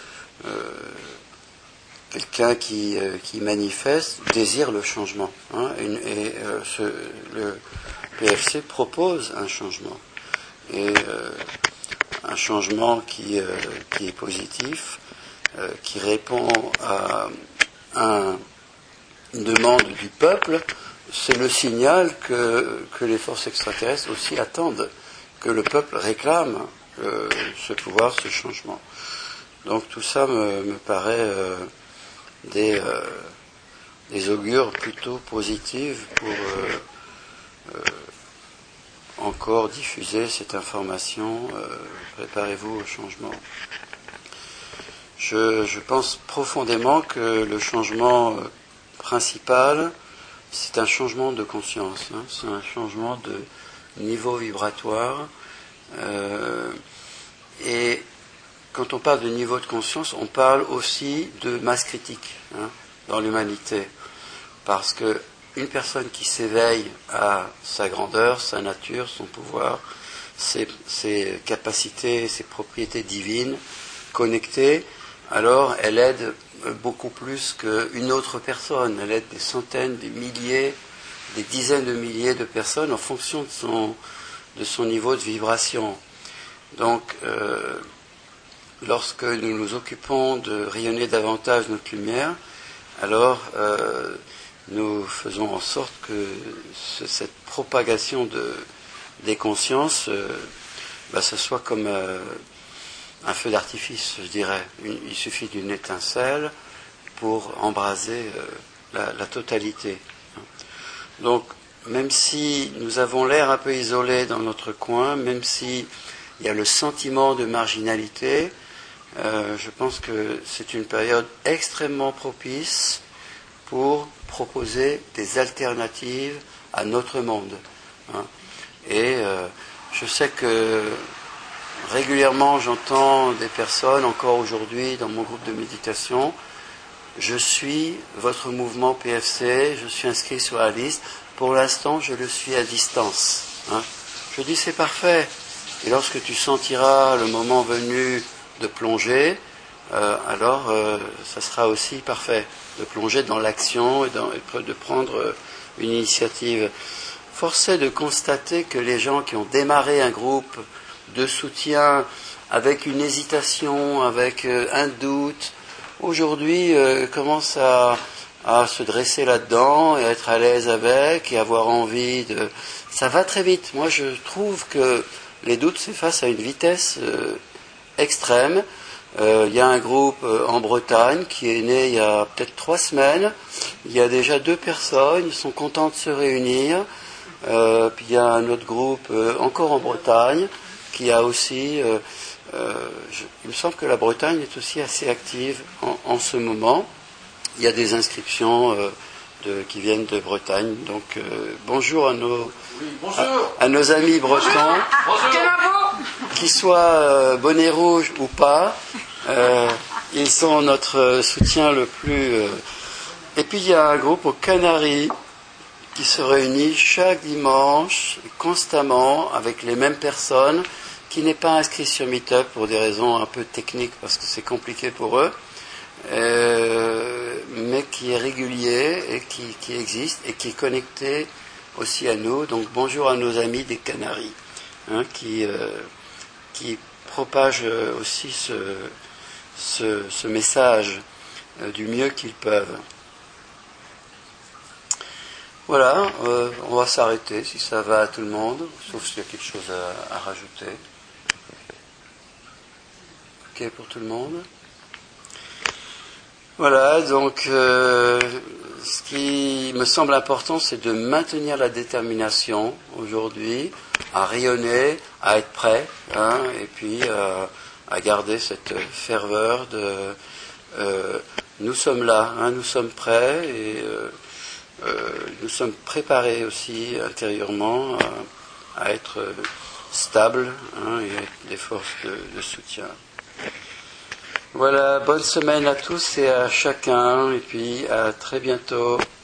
euh, quelqu'un qui, euh, qui manifeste désire le changement. Hein, et et euh, ce, le P F C propose un changement. Et euh, un changement qui, euh, qui est positif, euh, qui répond à un, une demande du peuple, c'est le signal que, que les forces extraterrestres aussi attendent, que le peuple réclame euh, ce pouvoir, ce changement. Donc tout ça me, me paraît euh, des, euh, des augures plutôt positives pour euh, euh, encore diffuser cette information. Euh, préparez-vous au changement. Je, je pense profondément que le changement euh, principal, c'est un changement de conscience, hein, c'est un changement de niveau vibratoire. Euh, et quand on parle de niveau de conscience, on parle aussi de masse critique hein, dans l'humanité. Parce que une personne qui s'éveille à sa grandeur, sa nature, son pouvoir, ses, ses capacités, ses propriétés divines, connectées, alors elle aide beaucoup plus qu'une autre personne. Elle aide des centaines, des milliers, des dizaines de milliers de personnes en fonction de son, de son niveau de vibration. Donc, euh, lorsque nous nous occupons de rayonner davantage notre lumière, alors euh, nous faisons en sorte que ce, cette propagation de, des consciences, euh, bah, ce soit comme euh, un feu d'artifice, je dirais. Une, il suffit d'une étincelle pour embraser euh, la, la totalité. Donc, même si nous avons l'air un peu isolés dans notre coin, même si il y a le sentiment de marginalité, euh, je pense que c'est une période extrêmement propice pour proposer des alternatives à notre monde. Hein. Et euh, je sais que régulièrement j'entends des personnes, encore aujourd'hui dans mon groupe de méditation, je suis votre mouvement P F C, je suis inscrit sur la liste, pour l'instant je le suis à distance. Hein. Je dis c'est parfait, et lorsque tu sentiras le moment venu de plonger, euh, alors euh, ça sera aussi parfait, de plonger dans l'action et, dans, et de prendre une initiative. Force est de constater que les gens qui ont démarré un groupe de soutien avec une hésitation, avec euh, un doute, aujourd'hui euh, commencent à, à se dresser là-dedans et à être à l'aise avec et avoir envie de... Ça va très vite. Moi je trouve que les doutes s'effacent à une vitesse euh, extrême. Euh, il y a un groupe euh, en Bretagne qui est né il y a peut-être trois semaines. Il y a déjà deux personnes, ils sont contents de se réunir. Euh, puis il y a un autre groupe euh, encore en Bretagne qui a aussi... Euh, euh, je, il me semble que la Bretagne est aussi assez active en, en ce moment. Il y a des inscriptions euh, de, qui viennent de Bretagne. Donc euh, bonjour à nos, oui, bonjour. À, à nos amis bretons. Qu'ils soient euh, bonnet rouge ou pas, euh, ils sont notre soutien le plus... Euh... Et puis il y a un groupe aux Canaries qui se réunit chaque dimanche, constamment, avec les mêmes personnes, qui n'est pas inscrit sur Meetup pour des raisons un peu techniques, parce que c'est compliqué pour eux, euh, mais qui est régulier et qui, qui existe et qui est connecté aussi à nous. Donc bonjour à nos amis des Canaries, hein, qui... Euh, qui propagent aussi ce, ce, ce message du mieux qu'ils peuvent. Voilà, euh, on va s'arrêter si ça va à tout le monde, sauf s'il y a quelque chose à, à rajouter. Ok pour tout le monde. Voilà, donc euh, ce qui me semble important, c'est de maintenir la détermination aujourd'hui, à rayonner, à être prêt, hein, et puis euh, à garder cette ferveur de euh, nous sommes là, hein, nous sommes prêts et euh, euh, nous sommes préparés aussi intérieurement à, à être stables, hein, et avec des forces de, de soutien. Voilà, bonne semaine à tous et à chacun, et puis à très bientôt.